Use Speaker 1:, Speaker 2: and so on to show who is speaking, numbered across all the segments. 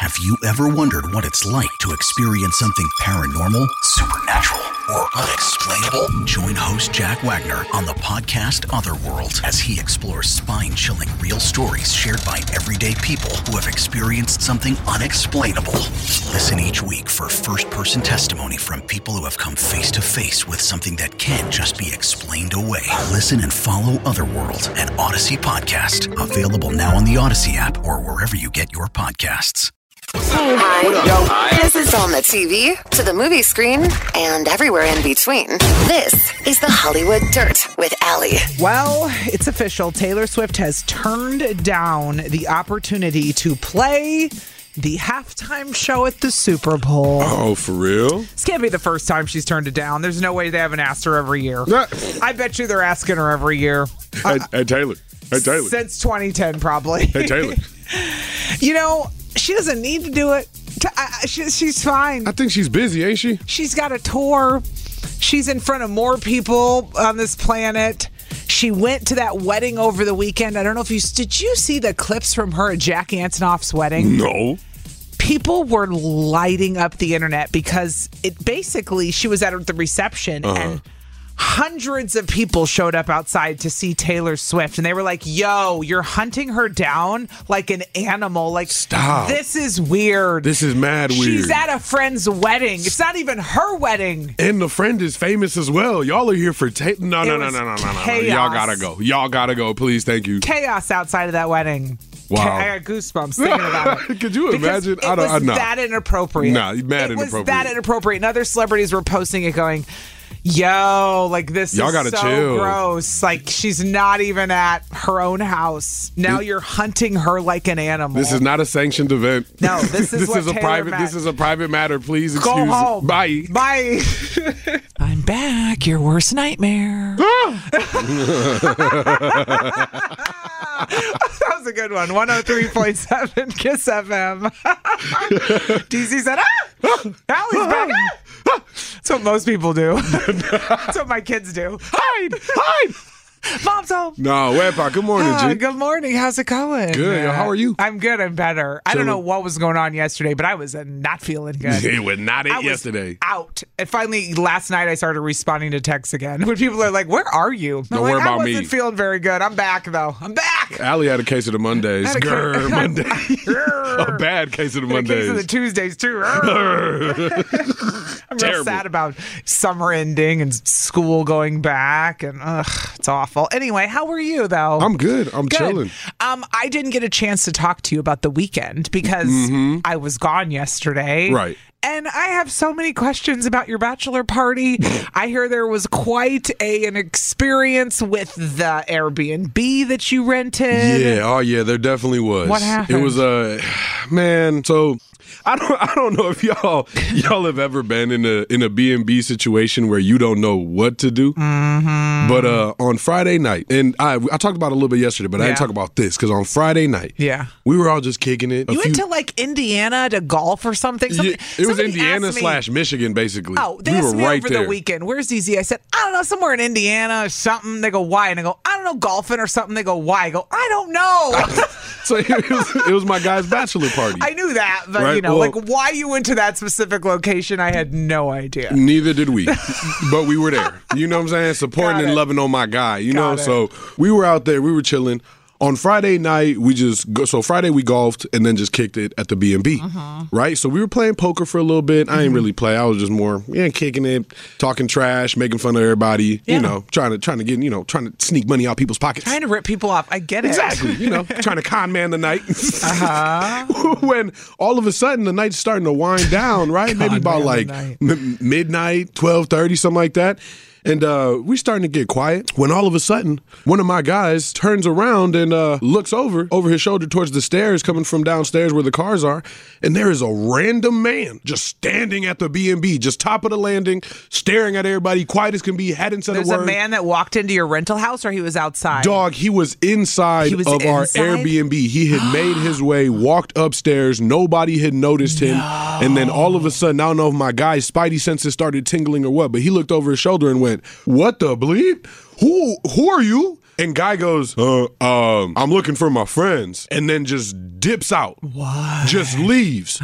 Speaker 1: Have you ever wondered what it's like to experience something paranormal, supernatural, or unexplainable? Join host Jack Wagner on the podcast Otherworld as he explores spine-chilling real stories shared by everyday people who have experienced something unexplainable. Listen each week for first-person testimony from people who have come face-to-face with something that can't just be explained away. Listen and follow Otherworld, an Odyssey podcast. Available now on the Odyssey app or wherever you get your podcasts.
Speaker 2: Hi. This is on the TV, to the movie screen, and everywhere in between. This is the Hollywood Dirt with Allie.
Speaker 3: Well, it's official. Taylor Swift has turned down the opportunity to play the halftime show at the Super Bowl.
Speaker 4: Oh, for real?
Speaker 3: This can't be the first time she's turned it down. There's no way they haven't asked her every year. I bet you they're asking her every year.
Speaker 4: Hey, Taylor. Hey, Taylor.
Speaker 3: Since 2010, probably.
Speaker 4: Hey, Taylor.
Speaker 3: You know, she doesn't need to do it. She's fine.
Speaker 4: I think she's busy, ain't she?
Speaker 3: She's got a tour. She's in front of more people on this planet. She went to that wedding over the weekend. I don't know if did you see the clips from her at Jack Antonoff's wedding?
Speaker 4: No.
Speaker 3: People were lighting up the internet because she was at the reception and hundreds of people showed up outside to see Taylor Swift, and they were like, yo, you're hunting her down like an animal. Like,
Speaker 4: stop.
Speaker 3: This is weird.
Speaker 4: This is mad weird.
Speaker 3: She's at a friend's wedding. It's not even her wedding.
Speaker 4: And the friend is famous as well. Y'all are here for Taylor. No. Y'all gotta go. Y'all gotta go. Please, thank you.
Speaker 3: Chaos outside of that wedding.
Speaker 4: Wow.
Speaker 3: I got goosebumps thinking about it.
Speaker 4: Could you imagine?
Speaker 3: It was that inappropriate.
Speaker 4: Nah, mad inappropriate.
Speaker 3: It was that inappropriate. And other celebrities were posting it going, yo, like this
Speaker 4: Y'all
Speaker 3: is
Speaker 4: gotta
Speaker 3: so
Speaker 4: chill.
Speaker 3: gross. Like she's not even at her own house. Now you're hunting her like an animal.
Speaker 4: This is not a sanctioned event.
Speaker 3: No, this is what Taylor
Speaker 4: private.
Speaker 3: meant.
Speaker 4: This is a private matter. Please excuse.
Speaker 3: Go home.
Speaker 4: Bye.
Speaker 3: Bye. I'm back. Your worst nightmare. That was a good one. 103.7 Kiss FM. DC said, Allie's back. That's what most people do. That's what my kids do. Hide. Mom's home.
Speaker 4: No, Wepa, good morning, G.
Speaker 3: Good morning. How's it going?
Speaker 4: Good. How are you?
Speaker 3: I'm good. I'm better. I don't know what was going on yesterday, but I was not feeling good.
Speaker 4: It was not
Speaker 3: I was
Speaker 4: yesterday.
Speaker 3: Out. And finally, last night, I started responding to texts again. When people are like, where are you?
Speaker 4: Don't worry about me.
Speaker 3: I wasn't feeling very good. I'm back, though. I'm back.
Speaker 4: Allie had a case of the Mondays. Monday. A bad case of the Mondays.
Speaker 3: A case of the Tuesdays, too. I'm real sad about summer ending and school going back, and it's awful. Anyway, how were you, though?
Speaker 4: I'm good. I'm chilling.
Speaker 3: I didn't get a chance to talk to you about the weekend because I was gone yesterday.
Speaker 4: Right.
Speaker 3: And I have so many questions about your bachelor party. I hear there was quite an experience with the Airbnb that you rented.
Speaker 4: Yeah, there definitely was.
Speaker 3: What happened?
Speaker 4: It was man, so I don't know if y'all have ever been in a B&B situation where you don't know what to do. Mm-hmm. But on Friday night, and I talked about it a little bit yesterday, but I didn't talk about this because on Friday night, we were all just kicking it.
Speaker 3: You went to like Indiana to golf or something?
Speaker 4: It was Indiana / Michigan, basically.
Speaker 3: Oh, they asked me over the weekend, where's DZ? I said, I don't know, somewhere in Indiana or something. They go, why? And I go, I don't know, golfing or something. They go, why? I go, I don't know.
Speaker 4: So it was my guy's bachelor party.
Speaker 3: I knew that, but right? Like why you went to that specific location, I had no idea.
Speaker 4: Neither did we, but we were there. You know what I'm saying? Supporting and loving on my guy. You know, so we were out there, we were chilling. On Friday night, Friday we golfed and then just kicked it at the B&B, right? So we were playing poker for a little bit. I didn't really play. I was just more kicking it, talking trash, making fun of everybody, trying to sneak money out people's pockets.
Speaker 3: Trying to rip people off. I get it.
Speaker 4: Exactly. Trying to con man the night. When all of a sudden the night's starting to wind down, right? Maybe about like midnight, 12:30, something like that. And we starting to get quiet when all of a sudden one of my guys turns around and looks over his shoulder towards the stairs coming from downstairs where the cars are. And there is a random man just standing at the B&B, just top of the landing, staring at everybody, quiet as can be, hadn't said a word.
Speaker 3: There's a man that walked into your rental house, or he was outside?
Speaker 4: Dog, he was inside our Airbnb. He had made his way, walked upstairs. Nobody had noticed him. And then all of a sudden, I don't know if my guy's spidey senses started tingling or what, but he looked over his shoulder and went, "What the bleep? Who are you?" And guy goes, I'm looking for my friends. And then just dips out.
Speaker 3: What?
Speaker 4: Just leaves.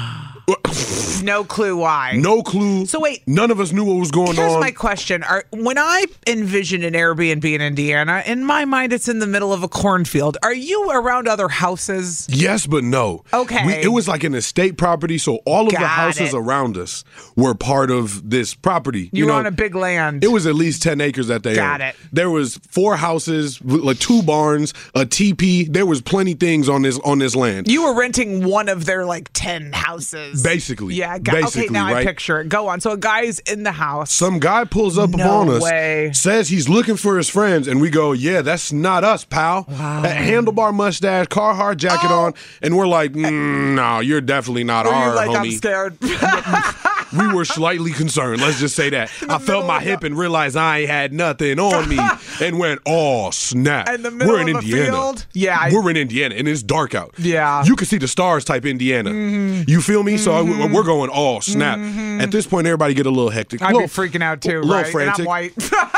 Speaker 3: No clue why.
Speaker 4: No clue.
Speaker 3: So wait.
Speaker 4: None of us knew what was going on.
Speaker 3: Here's my question. When I envision an Airbnb in Indiana, in my mind, it's in the middle of a cornfield. Are you around other houses?
Speaker 4: Yes, but no.
Speaker 3: Okay.
Speaker 4: It was like an estate property, so all of the houses around us were part of this property.
Speaker 3: You were on a big land.
Speaker 4: It was at least 10 acres that they owned.
Speaker 3: Got it.
Speaker 4: There was 4 houses, like 2 barns, a teepee. There was plenty things on this land.
Speaker 3: You were renting one of their 10 houses.
Speaker 4: Basically.
Speaker 3: Yeah.
Speaker 4: Basically,
Speaker 3: okay, now
Speaker 4: right?
Speaker 3: I picture it. Go on. So a guy's in the house.
Speaker 4: Some guy pulls up upon us, says he's looking for his friends, and we go, yeah, that's not us, pal.
Speaker 3: Wow.
Speaker 4: That handlebar mustache, Carhartt jacket on, and we're like, no, you're definitely not our homie.
Speaker 3: I'm scared.
Speaker 4: We were slightly concerned. Let's just say that. I felt my hip and realized I ain't had nothing on me and went, oh, snap.
Speaker 3: In the middle
Speaker 4: we're in
Speaker 3: of
Speaker 4: Indiana.
Speaker 3: a field? Yeah.
Speaker 4: We're in Indiana, and it's dark out.
Speaker 3: Yeah.
Speaker 4: You can see the stars type Indiana.
Speaker 3: Mm-hmm.
Speaker 4: You feel me? So we're going, oh, snap. Mm-hmm. At this point, everybody get a little hectic.
Speaker 3: I'd be freaking out, too, right?
Speaker 4: Frantic.
Speaker 3: And I'm white.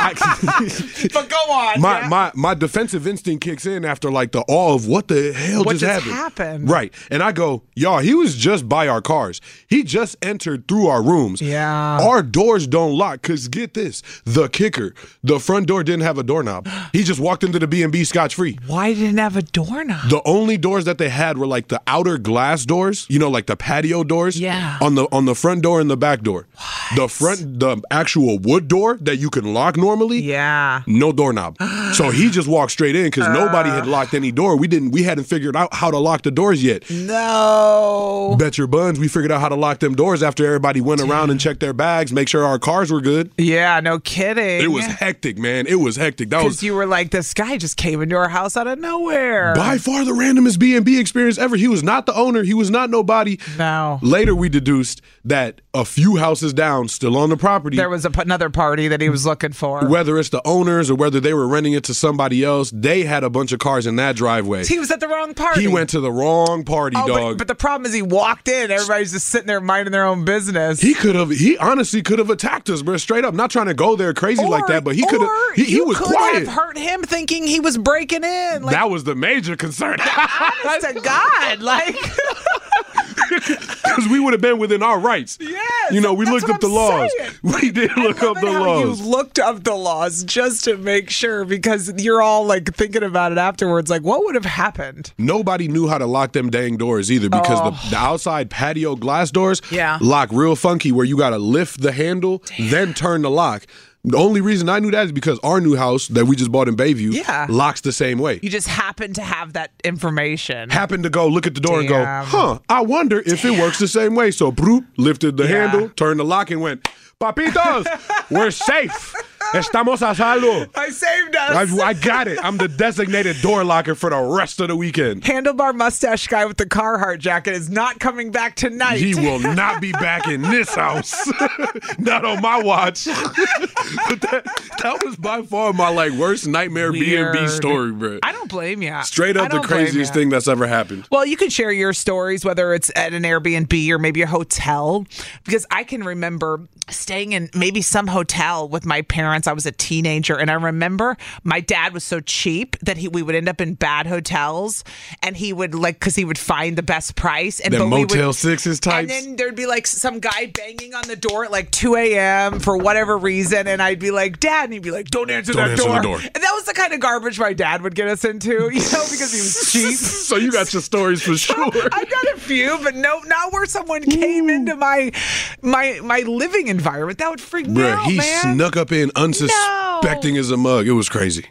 Speaker 3: But go on.
Speaker 4: My defensive instinct kicks in after the awe of what the hell
Speaker 3: what
Speaker 4: just
Speaker 3: happened.
Speaker 4: Right. And I go, y'all, he was just by our cars. He just entered through our rooms.
Speaker 3: Yeah.
Speaker 4: Our doors don't lock because get this, the kicker, the front door didn't have a doorknob. He just walked into the B&B scotch-free.
Speaker 3: Why didn't it have a doorknob?
Speaker 4: The only doors that they had were the outer glass doors, the patio doors.
Speaker 3: Yeah.
Speaker 4: On the front door and the back door. What? The actual wood door that you can lock normally.
Speaker 3: Yeah.
Speaker 4: No doorknob. So he just walked straight in because nobody had locked any door. We hadn't figured out how to lock the doors yet.
Speaker 3: No.
Speaker 4: Bet your buns we figured out how to lock them doors after everybody went around and checked their bags, make sure our cars were good.
Speaker 3: Yeah, no kidding.
Speaker 4: It was hectic, man. It was hectic.
Speaker 3: Because you were like, this guy just came into our house out of nowhere.
Speaker 4: By far the randomest B&B experience ever. He was not the owner. He was not nobody.
Speaker 3: No.
Speaker 4: Later we deduced that a few houses down, still on the property,
Speaker 3: there was another party that he was looking for.
Speaker 4: Whether it's the owners or whether they were renting it to somebody else, they had a bunch of cars in that driveway.
Speaker 3: He was at the wrong party.
Speaker 4: He went to the wrong party, dog.
Speaker 3: But the problem is he walked in. Everybody's just sitting there minding their own business.
Speaker 4: He honestly could have attacked us, bro. Straight up. Not trying to go there crazy like that, but he could have. He was quiet.
Speaker 3: Have hurt him thinking he was breaking in.
Speaker 4: That was the major concern.
Speaker 3: Honest to God,
Speaker 4: because we would have been within our rights.
Speaker 3: Yes,
Speaker 4: we looked up the laws. We did look up the laws.
Speaker 3: You looked up the laws just to make sure, because you're all thinking about it afterwards. What would have happened?
Speaker 4: Nobody knew how to lock them dang doors either, because the outside patio glass doors lock real funky, where you got to lift the handle, then turn the lock. The only reason I knew that is because our new house that we just bought in Bayview locks the same way.
Speaker 3: You just happen to have that information.
Speaker 4: Happened to go look at the door and go, I wonder if it works the same way. So, broop, lifted the handle, turned the lock, and went, Papitos, we're safe. Estamos a salvo.
Speaker 3: I saved us.
Speaker 4: I got it. I'm the designated door locker for the rest of the weekend.
Speaker 3: Handlebar mustache guy with the Carhartt jacket is not coming back tonight.
Speaker 4: He will not be back in this house. Not on my watch. But that was by far my worst nightmare B&B story, bro.
Speaker 3: I don't blame you.
Speaker 4: Straight up the craziest thing that's ever happened.
Speaker 3: Well, you can share your stories, whether it's at an Airbnb or maybe a hotel, because I can remember staying in maybe some hotel with my parents. I was a teenager, and I remember my dad was so cheap that we would end up in bad hotels, and he would because he would find the best price. And
Speaker 4: the Motel 6s types.
Speaker 3: And then there'd be some guy banging on the door at 2 a.m. for whatever reason, and I'd be like, Dad, and he'd be like, don't answer that door. And that was the kind of garbage my dad would get us into, because he was cheap.
Speaker 4: So you got your stories for sure.
Speaker 3: I got a few, but not where someone came into my living environment. That would freak me out,
Speaker 4: he
Speaker 3: man.
Speaker 4: snuck up in unsuspecting as a mug. It was crazy.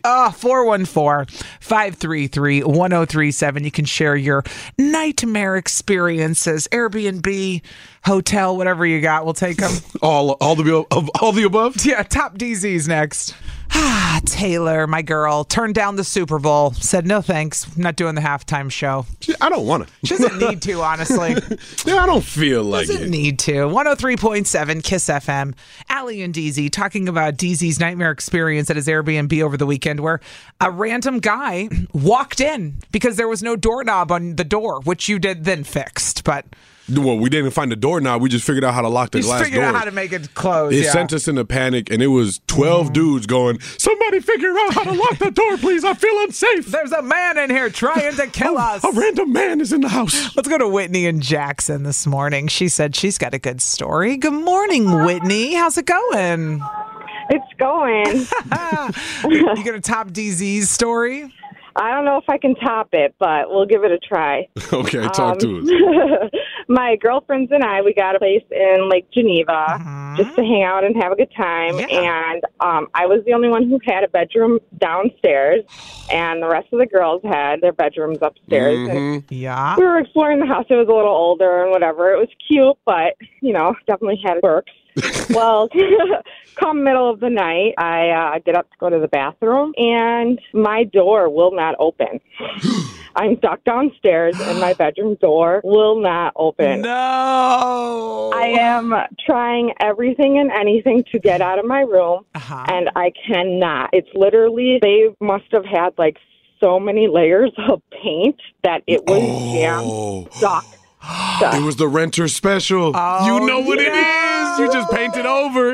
Speaker 3: 414-533-1037. You can share your nightmare experiences, Airbnb, hotel, whatever you got. We'll take them.
Speaker 4: all the above?
Speaker 3: Yeah, top DZs next. Taylor, my girl, turned down the Super Bowl, said no thanks, I'm not doing the halftime show.
Speaker 4: I don't want to.
Speaker 3: She doesn't need to, honestly.
Speaker 4: Yeah, I don't feel like it.
Speaker 3: Doesn't need to. 103.7 KISS FM. Allie and DZ talking about DZ's nightmare experience at his Airbnb over the weekend, where a random guy walked in because there was no doorknob on the door, which you did then fixed, but...
Speaker 4: Well, we didn't find the doorknob. We just figured out how to lock the glass door.
Speaker 3: Just figured out how to make it close.
Speaker 4: It sent us in a panic, and it was 12 dudes going, somebody figure out how to lock the door, please. I feel unsafe.
Speaker 3: There's a man in here trying to kill us.
Speaker 4: A random man is in the house.
Speaker 3: Let's go to Whitney in Jackson this morning. She said she's got a good story. Good morning, Whitney. How's it going?
Speaker 5: It's going.
Speaker 3: You going to top DZ's story?
Speaker 5: I don't know if I can top it, but we'll give it a try.
Speaker 4: Okay, talk to us.
Speaker 5: My girlfriends and I, we got a place in Lake Geneva just to hang out and have a good time.
Speaker 3: Yeah.
Speaker 5: And I was the only one who had a bedroom downstairs, and the rest of the girls had their bedrooms upstairs. And
Speaker 3: Yeah.
Speaker 5: we were exploring the house. It was a little older and whatever. It was cute, but, definitely had its perks. Well, come middle of the night, I get up to go to the bathroom, and my door will not open. I'm stuck downstairs, and my bedroom door will not open.
Speaker 3: No.
Speaker 5: I am trying everything and anything to get out of my room, and I cannot. It's literally, they must have had like so many layers of paint that it was jammed stuck.
Speaker 4: It was the renter special.
Speaker 3: Oh,
Speaker 4: you know what it is. You just painted over.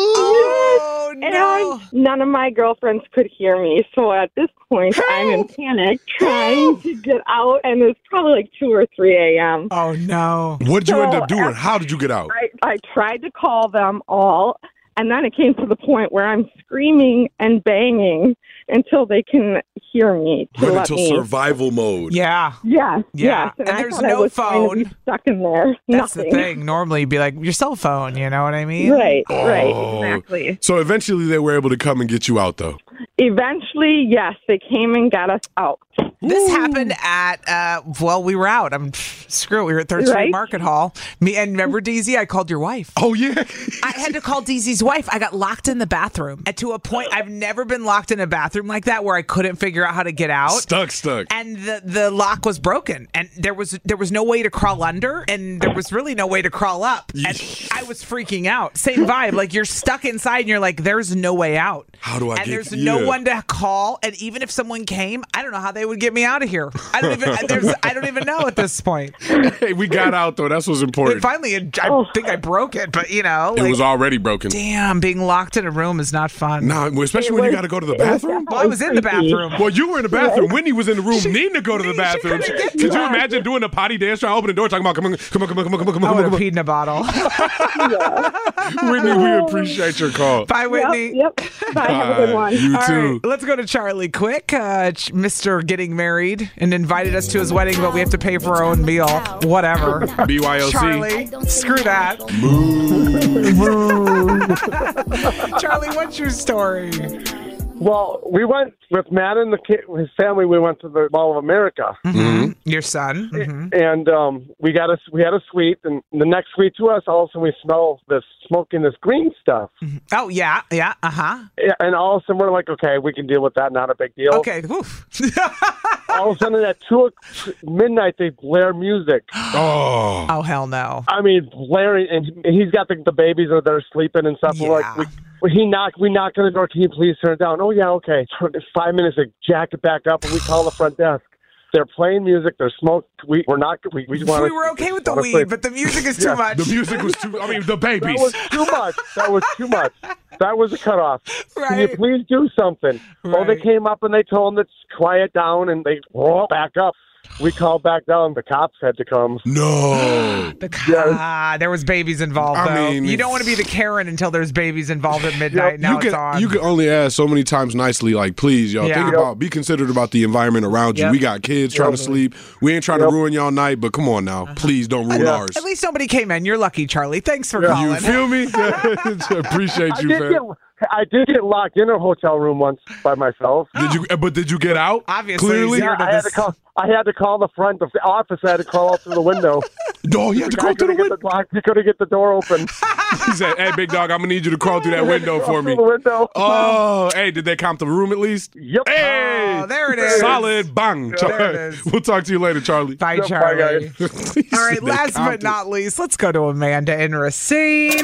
Speaker 3: Oh, no.
Speaker 5: And none of my girlfriends could hear me. So at this point, I'm in panic trying to get out. And it's probably like 2 or 3 a.m.
Speaker 3: Oh, no.
Speaker 4: What did you end up doing? How did you get out?
Speaker 5: I tried to call them all. And then it came to the point where I'm screaming and banging until they can hear me.
Speaker 4: Run into survival mode.
Speaker 3: Yeah.
Speaker 5: Yes.
Speaker 3: Yeah.
Speaker 5: Yes.
Speaker 3: And
Speaker 5: I
Speaker 3: there's
Speaker 5: thought I
Speaker 3: no
Speaker 5: was going to be
Speaker 3: phone.
Speaker 5: stuck in there.
Speaker 3: That's
Speaker 5: Nothing.
Speaker 3: the thing. Normally, you'd be like, your cell phone, you know what I mean?
Speaker 5: Right. Right.
Speaker 4: Oh.
Speaker 5: Exactly.
Speaker 4: So eventually they were able to come and get you out, though.
Speaker 5: Eventually, yes, they came and got us out.
Speaker 3: This happened at, we were out. Screw it. We were at 3rd Street
Speaker 5: Right.
Speaker 3: Market Hall. And remember, DZ, I called your wife.
Speaker 4: Oh, yeah.
Speaker 3: I had to call DZ's wife. I got locked in the bathroom. And to a point, I've never been locked in a bathroom like that where I couldn't figure out how to get out.
Speaker 4: Stuck.
Speaker 3: And the lock was broken. And there was no way to crawl under. And there was really no way to crawl up. And I was freaking out. Same vibe. Like, you're stuck inside and you're like, there's no way out.
Speaker 4: How do I
Speaker 3: and
Speaker 4: get
Speaker 3: there's no one to call. And even if someone came, I don't know how they would get me out of here. I don't even know at this point.
Speaker 4: Hey, we got out, though. That's what's important.
Speaker 3: And finally, I think I broke it. But,
Speaker 4: It was already broken.
Speaker 3: damn, being locked in a room is not fun.
Speaker 4: Nah, especially when you got to go to the bathroom.
Speaker 3: Well, I was in the bathroom.
Speaker 4: Well, you were in the bathroom. Whitney was in the room needing to go to the
Speaker 3: She
Speaker 4: bathroom.
Speaker 3: couldn't get
Speaker 4: Could you
Speaker 3: to it.
Speaker 4: imagine doing a potty dance, trying to open the door, talking about, come on.
Speaker 3: I would have peed in a bottle.
Speaker 4: Whitney, we appreciate your call.
Speaker 3: Bye, Whitney.
Speaker 5: Yep. Bye. Have a good one.
Speaker 4: You
Speaker 3: All
Speaker 4: too.
Speaker 3: right, let's go to Charlie quick. Mr. Getting married and invited us to his wedding, but we have to pay for our own meal. Whatever.
Speaker 4: BYOC.
Speaker 3: Charlie, screw that. Charlie, what's your story?
Speaker 6: Well, we went with Matt and his family. We went to the Mall of America,
Speaker 3: Your son. Mhm.
Speaker 6: and we had a suite. And the next suite to us, all of a sudden we smell this smoking this green stuff.
Speaker 3: Oh, yeah.
Speaker 6: And all of a sudden we're like, okay, we can deal with that. Not a big deal.
Speaker 3: Okay. Oof.
Speaker 6: All of a sudden at midnight they blare music.
Speaker 4: Oh.
Speaker 3: Oh, hell no.
Speaker 6: I mean, blaring, and he's got the babies that are sleeping and stuff. We're like, we knock on the door. Can you please turn it down? Oh yeah, okay. 5 minutes to jack it back up, and we call the front desk. They're playing music. They're smoking. We were
Speaker 3: okay with the weed, but the music is too much.
Speaker 4: The music was too. I mean, the babies.
Speaker 6: That was too much. That was a cutoff.
Speaker 3: Right.
Speaker 6: Can you please do something? Well, they came up and they told them to quiet down, and they roll back up. We called back down. The cops had to come.
Speaker 4: No.
Speaker 3: There was babies involved, though.
Speaker 4: I mean,
Speaker 3: you don't want to be the Karen until there's babies involved at midnight. Now it's on.
Speaker 4: You can only ask so many times nicely, like, please, y'all,
Speaker 3: Yeah.
Speaker 4: be considerate about the environment around you.
Speaker 3: Yep.
Speaker 4: We got kids trying to sleep. We ain't trying to ruin y'all night, but come on now. Please don't ruin ours.
Speaker 3: At least nobody came in. You're lucky, Charlie. Thanks for calling.
Speaker 4: You feel me? Appreciate you, fam.
Speaker 6: I did get locked in a hotel room once by myself.
Speaker 4: Did you get out?
Speaker 3: Obviously,
Speaker 4: Clearly.
Speaker 3: zero to
Speaker 6: I had to call the front of the office. I had to crawl out through the window.
Speaker 4: Oh, you had to crawl through the window?
Speaker 6: He couldn't get the door open.
Speaker 4: He said, hey, big dog, I'm going to need you to crawl through that window for me.
Speaker 6: Through the window.
Speaker 4: Oh, hey, did they comp the room at least?
Speaker 6: Yep.
Speaker 4: Hey!
Speaker 3: Oh, there it is.
Speaker 4: Solid bang.
Speaker 3: There it is.
Speaker 4: We'll talk to you later, Charlie.
Speaker 3: Bye,
Speaker 6: Yep,
Speaker 3: Charlie.
Speaker 6: bye, guys.
Speaker 3: All right, last but not least, let's go to Amanda in Racine.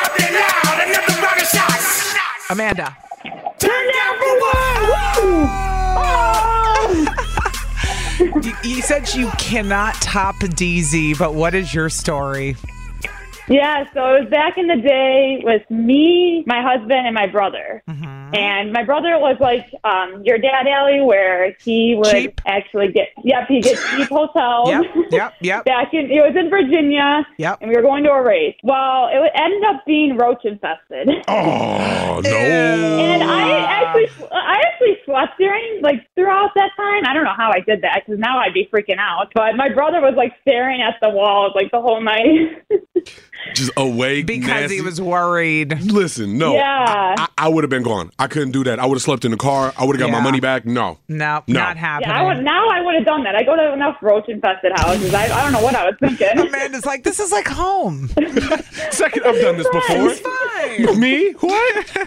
Speaker 3: Amanda.
Speaker 5: Turn down for what?
Speaker 3: You said you cannot top DZ, but what is your story?
Speaker 7: Yeah, so it was back in the day with me, my husband, and my brother. Mm-hmm. And my brother was like your dad, Allie, where he would
Speaker 3: cheap?
Speaker 7: Actually he gets cheap hotels.
Speaker 3: Yep.
Speaker 7: It was in Virginia.
Speaker 3: Yep.
Speaker 7: And we were going to a race. Well, it ended up being roach infested.
Speaker 4: Oh, no.
Speaker 7: And I actually slept throughout that time. I don't know how I did that, because now I'd be freaking out. But my brother was like staring at the walls like the whole night.
Speaker 4: Just awake
Speaker 3: because
Speaker 4: nasty.
Speaker 3: he was worried.
Speaker 4: Listen, no.
Speaker 7: Yeah.
Speaker 4: I would have been gone. I couldn't do that. I would have slept in the car. I would have got my money back. No,
Speaker 3: not happening.
Speaker 7: Yeah, I would have done that. I go to enough roach-infested houses. I don't know what I was thinking.
Speaker 3: Amanda's like, this is like home.
Speaker 4: Second, I've done this before.
Speaker 3: It's fine.
Speaker 4: Me? What?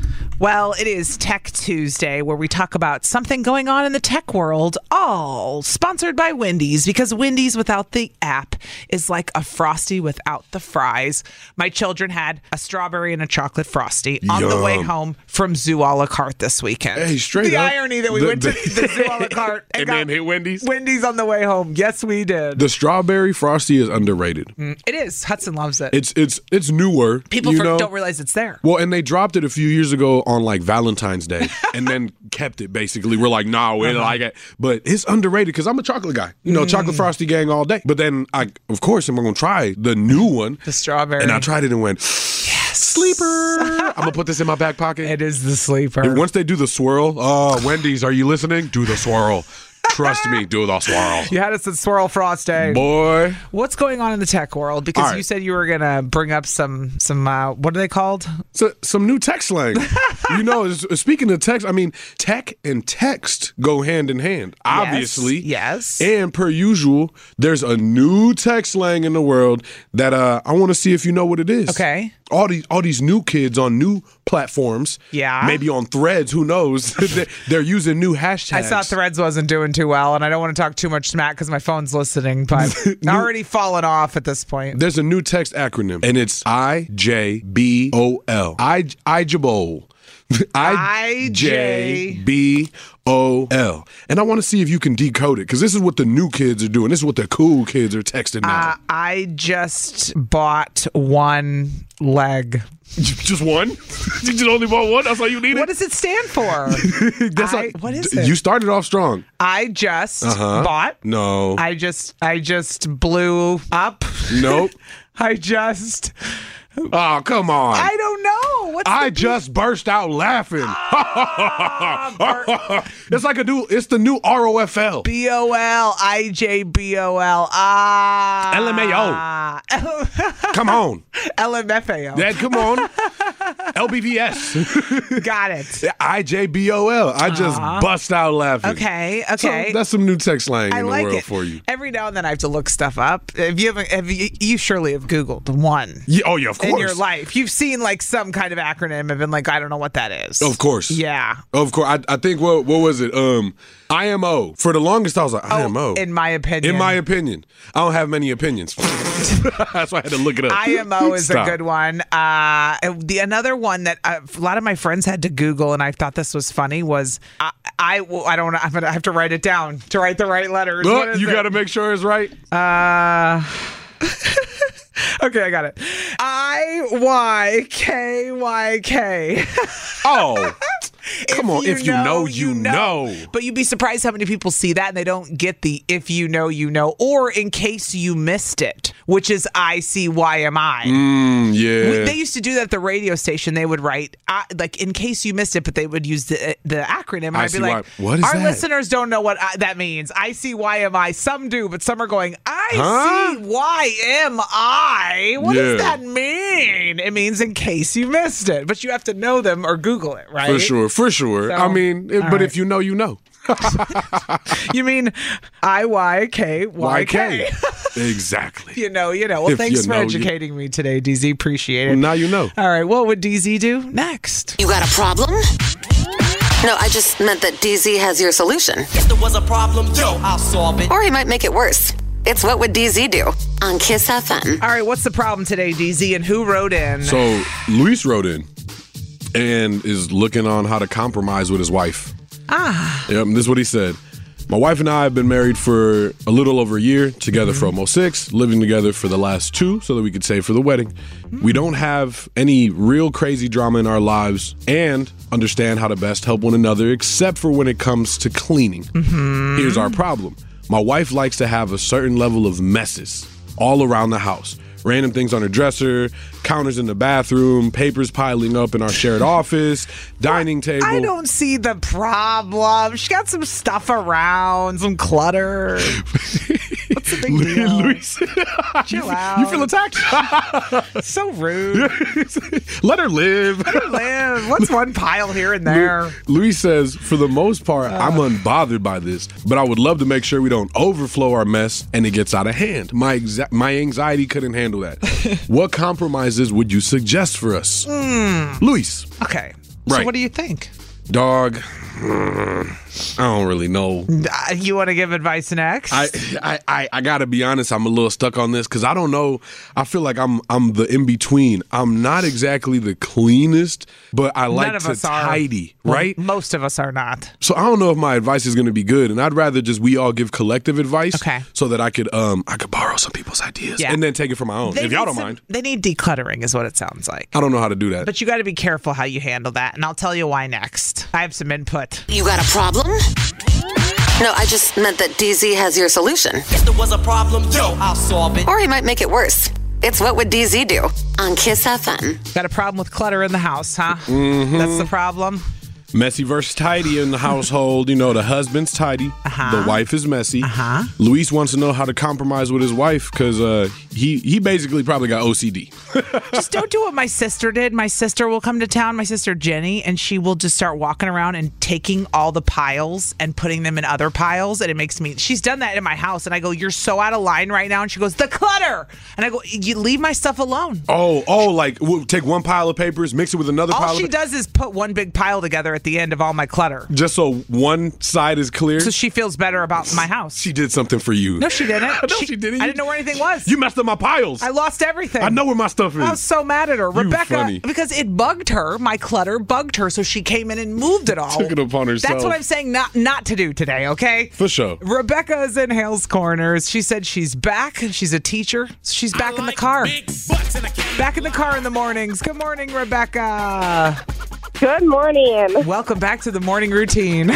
Speaker 3: Well, it is Tech Tuesday, where we talk about something going on in the tech world, all sponsored by Wendy's, because Wendy's without the app is like a Frosty without the fries. My children had a strawberry and a chocolate Frosty on the way home from Zoo a la carte this weekend.
Speaker 4: Hey, straight
Speaker 3: the
Speaker 4: up.
Speaker 3: irony that we went to the Zoo a la carte
Speaker 4: and then hit Wendy's.
Speaker 3: Wendy's on the way home. Yes, we did.
Speaker 4: The strawberry Frosty is underrated.
Speaker 3: It is. Hudson loves it.
Speaker 4: It's newer.
Speaker 3: People don't realize it's there.
Speaker 4: Well, and they dropped it a few years ago on like Valentine's Day and then kept it basically. We're like, nah, we don't like it. But it's underrated because I'm a chocolate guy. Chocolate Frosty gang all day. But then of course, I'm going to try the new one.
Speaker 3: The strawberry.
Speaker 4: And I tried it and went, yes, sleeper. I'm going to put this in my back pocket.
Speaker 3: It is the sleeper.
Speaker 4: And once they do the swirl, Wendy's, are you listening? Do the swirl. Trust me, do the swirl.
Speaker 3: You had us at Swirl Frosty.
Speaker 4: Boy.
Speaker 3: What's going on in the tech world? Because you said you were going to bring up some what are they called?
Speaker 4: Some new tech slang. Speaking of text, I mean, tech and text go hand in hand, obviously.
Speaker 3: Yes.
Speaker 4: And per usual, there's a new tech slang in the world that I want to see if you know what it is.
Speaker 3: Okay.
Speaker 4: All these new kids on new platforms. Yeah. Maybe on Threads, who knows? They're using new hashtags.
Speaker 3: I saw Threads wasn't doing too well, and I don't want to talk too much smack because my phone's listening, but already fallen off at this point.
Speaker 4: There's a new text acronym, and it's IJBOL. IJBOL. IJBOL. And I want to see if you can decode it, because this is what the new kids are doing. This is what the cool kids are texting now.
Speaker 3: I just bought one leg.
Speaker 4: Just one? You just only bought one? That's all you needed?
Speaker 3: What does it stand for? What is it?
Speaker 4: You started off strong.
Speaker 3: I just bought.
Speaker 4: No.
Speaker 3: I just blew up.
Speaker 4: Nope. Oh, come on.
Speaker 3: I don't know.
Speaker 4: I just burst out laughing. It's the new ROFL.
Speaker 3: BOL, IJBOL.
Speaker 4: LMAO. Come on.
Speaker 3: LMFAO.
Speaker 4: Yeah, come on. LBVS.
Speaker 3: Got it.
Speaker 4: IJBOL. I just bust out laughing.
Speaker 3: Okay.
Speaker 4: So that's some new tech slang in the world for you.
Speaker 3: Every now and then I have to look stuff up. You surely have Googled one.
Speaker 4: Yeah, of course.
Speaker 3: In your life. You've seen like some kind of acronym and been like, I don't know what that is.
Speaker 4: Of course.
Speaker 3: Yeah.
Speaker 4: Of course. I think, what was it? IMO. For the longest, I was like, IMO.
Speaker 3: In my opinion.
Speaker 4: I don't have many opinions. That's why I had to look it up.
Speaker 3: IMO is a good one. Another one that a lot of my friends had to Google, and I thought this was funny, was I don't know. I'm going to have to write it down to write the right letters.
Speaker 4: Look, you got to make sure it's right.
Speaker 3: Okay, I got it. IYKYK.
Speaker 4: Oh. Come on, if you know, you know.
Speaker 3: But you'd be surprised how many people see that and they don't get the if you know, you know, or in case you missed it, which is ICYMI.
Speaker 4: Yeah.
Speaker 3: They used to do that at the radio station. They would write, like, in case you missed it, but they would use the acronym. And I'd be like,
Speaker 4: what is
Speaker 3: our
Speaker 4: that?
Speaker 3: Listeners don't know what that means. ICYMI. Some do, but some are going, ICYMI. What does that mean? It means in case you missed it. But you have to know them or Google it, right?
Speaker 4: For sure. So, I mean, but if you know, you know.
Speaker 3: You mean IYKYK.
Speaker 4: Exactly.
Speaker 3: You know. Well, thanks for educating me today, DZ. Appreciate it.
Speaker 4: Well, now you know.
Speaker 3: All right, what would DZ do next?
Speaker 2: You got a problem? No, I just meant that DZ has your solution.
Speaker 8: If there was a problem, I'll solve it.
Speaker 2: Or he might make it worse. It's What Would DZ Do on Kiss FM.
Speaker 3: All right, what's the problem today, DZ, and who wrote in?
Speaker 4: So, Luis wrote in and is looking on how to compromise with his wife. Yep, this is what he said. My wife and I have been married for a little over a year, together for almost 6, living together for the last 2 so that we could save for the wedding. We don't have any real crazy drama in our lives and understand how to best help one another, except for when it comes to cleaning. Here's our problem. My wife likes to have a certain level of messes all around the house. Random things on her dresser, counters in the bathroom, papers piling up in our shared office, dining table.
Speaker 3: I don't see the problem. She got some stuff around, some clutter. What's the big deal?
Speaker 4: Luis,
Speaker 3: chill out.
Speaker 4: You feel attacked?
Speaker 3: So rude.
Speaker 4: Let her live.
Speaker 3: Let her live. What's one pile here and there?
Speaker 4: Luis says, for the most part, I'm unbothered by this, but I would love to make sure we don't overflow our mess and it gets out of hand. My anxiety couldn't handle that. What compromises would you suggest for us? Luis.
Speaker 3: Okay.
Speaker 4: Right.
Speaker 3: So what do you think?
Speaker 4: Dog, I don't really know.
Speaker 3: You want to give advice next?
Speaker 4: I gotta be honest, I'm a little stuck on this because I don't know. I feel like I'm the in-between. I'm not exactly the cleanest, but I like to tidy, right?
Speaker 3: Well, most of us are not.
Speaker 4: So I don't know if my advice is gonna be good, and I'd rather just we all give collective advice so that I could borrow some people's ideas and then take it for my own, if y'all don't mind.
Speaker 3: They need decluttering is what it sounds like.
Speaker 4: I don't know how to do that.
Speaker 3: But you got to be careful how you handle that, and I'll tell you why next. I have some input.
Speaker 2: You got a problem? No, I just meant that DZ has your solution.
Speaker 8: If there was a problem, yo, I'll solve it.
Speaker 2: Or he might make it worse. It's What Would DZ Do on Kiss FM.
Speaker 3: Got a problem with clutter in the house, huh? That's the problem?
Speaker 4: Messy versus tidy in the household. You know, the husband's tidy. The wife is messy. Luis wants to know how to compromise with his wife because he basically probably got OCD.
Speaker 3: Just don't do what my sister did. My sister will come to town, my sister Jenny, and she will just start walking around and taking all the piles and putting them in other piles. And it makes me, she's done that in my house. And I go, you're so out of line right now. And she goes, the clutter. And I go, you leave my stuff alone.
Speaker 4: Like we'll take one pile of papers, mix it with another pile.
Speaker 3: All she does is put one big pile together at the end of all my clutter.
Speaker 4: Just so one side is clear?
Speaker 3: So she feels better about my house.
Speaker 4: She did something for you.
Speaker 3: No, she didn't.
Speaker 4: No, she didn't.
Speaker 3: I didn't know where anything was.
Speaker 4: You messed up my piles.
Speaker 3: I lost everything.
Speaker 4: I know where my stuff is.
Speaker 3: I was so mad at her. Rebecca,
Speaker 4: funny.
Speaker 3: because it bugged her. My clutter bugged her, so she came in and moved it all.
Speaker 4: Took it upon herself.
Speaker 3: That's what I'm saying not to do today, okay?
Speaker 4: For sure.
Speaker 3: Rebecca is in Hale's Corners. She said she's back. She's a teacher. She's back in the car. Back in the car in the mornings. Good morning, Rebecca.
Speaker 5: Good morning.
Speaker 3: Welcome back to the morning routine.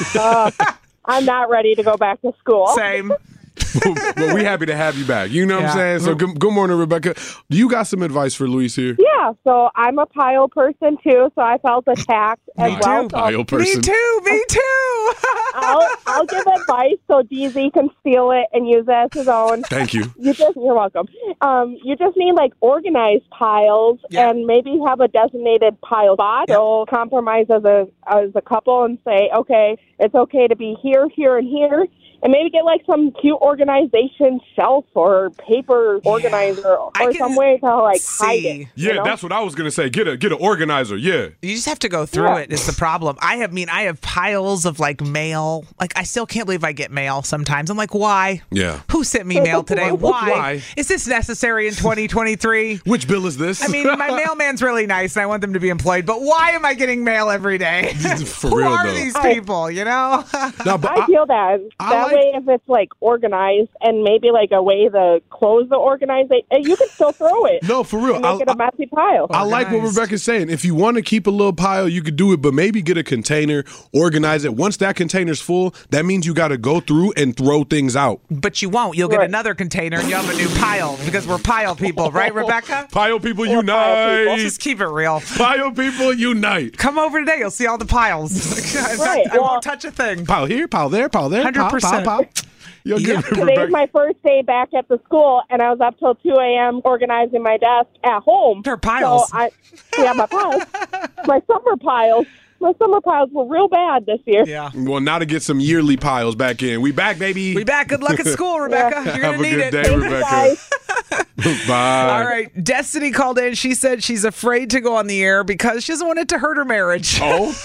Speaker 5: I'm not ready to go back to school.
Speaker 3: Same.
Speaker 4: But we happy to have you back. You know what I'm saying? So good morning, Rebecca. You got some advice for Luis here?
Speaker 5: Yeah, so I'm a pile person too, so I felt attacked as well.
Speaker 4: Pile person.
Speaker 3: Me too.
Speaker 5: I'll give advice so DZ can steal it and use it as his own.
Speaker 4: Thank you.
Speaker 5: You're welcome. You just need like organized piles and maybe have a designated pile spot. So compromise as a couple and say, okay, it's okay to be here, here, and here. And maybe get like some cute organization shelf or paper organizer or some way to like hide it.
Speaker 4: Yeah,
Speaker 5: you know?
Speaker 4: That's what I was gonna say. Get an organizer. Yeah.
Speaker 3: You just have to go through it. Is the problem? I have piles of like mail. Like I still can't believe I get mail sometimes. I'm like, why?
Speaker 4: Yeah.
Speaker 3: Who sent me mail today? Why? Is this necessary in 2023?
Speaker 4: Which bill is this?
Speaker 3: I mean, my mailman's really nice and I want them to be employed, but why am I getting mail every day?
Speaker 4: For
Speaker 3: Who
Speaker 4: real,
Speaker 3: are
Speaker 4: though.
Speaker 3: these people? You know?
Speaker 4: No, but
Speaker 5: I feel that. That way, if it's like organized and maybe like a way to close the organization, you can still throw it.
Speaker 4: No, for real.
Speaker 5: Make it a messy pile.
Speaker 4: I like what Rebecca's saying. If you want to keep a little pile, you could do it, but maybe get a container, organize it. Once that container's full, that means you got to go through and throw things out.
Speaker 3: But you won't. You'll get another container and you'll have a new pile because we're pile people, right, Rebecca?
Speaker 4: Pile people unite.
Speaker 3: Let's just keep it real.
Speaker 4: Pile people unite.
Speaker 3: Come over today. You'll see all the piles.
Speaker 5: Right.
Speaker 3: I won't touch a thing.
Speaker 4: Pile here, pile there, pile there.
Speaker 3: 100%.
Speaker 4: Pile.
Speaker 5: Today's my first day back at the school, and I was up till 2 a.m. organizing my desk at home.
Speaker 3: Her piles.
Speaker 5: So my piles. My summer piles. My summer piles were real bad this year.
Speaker 3: Yeah.
Speaker 4: Well, now to get some yearly piles back in. We back, baby.
Speaker 3: We back. Good luck at school, Rebecca. You're going to need it.
Speaker 4: Have a good day, Rebecca. Bye.
Speaker 3: All right. Destiny called in. She said she's afraid to go on the air because she doesn't want it to hurt her marriage.
Speaker 4: Oh?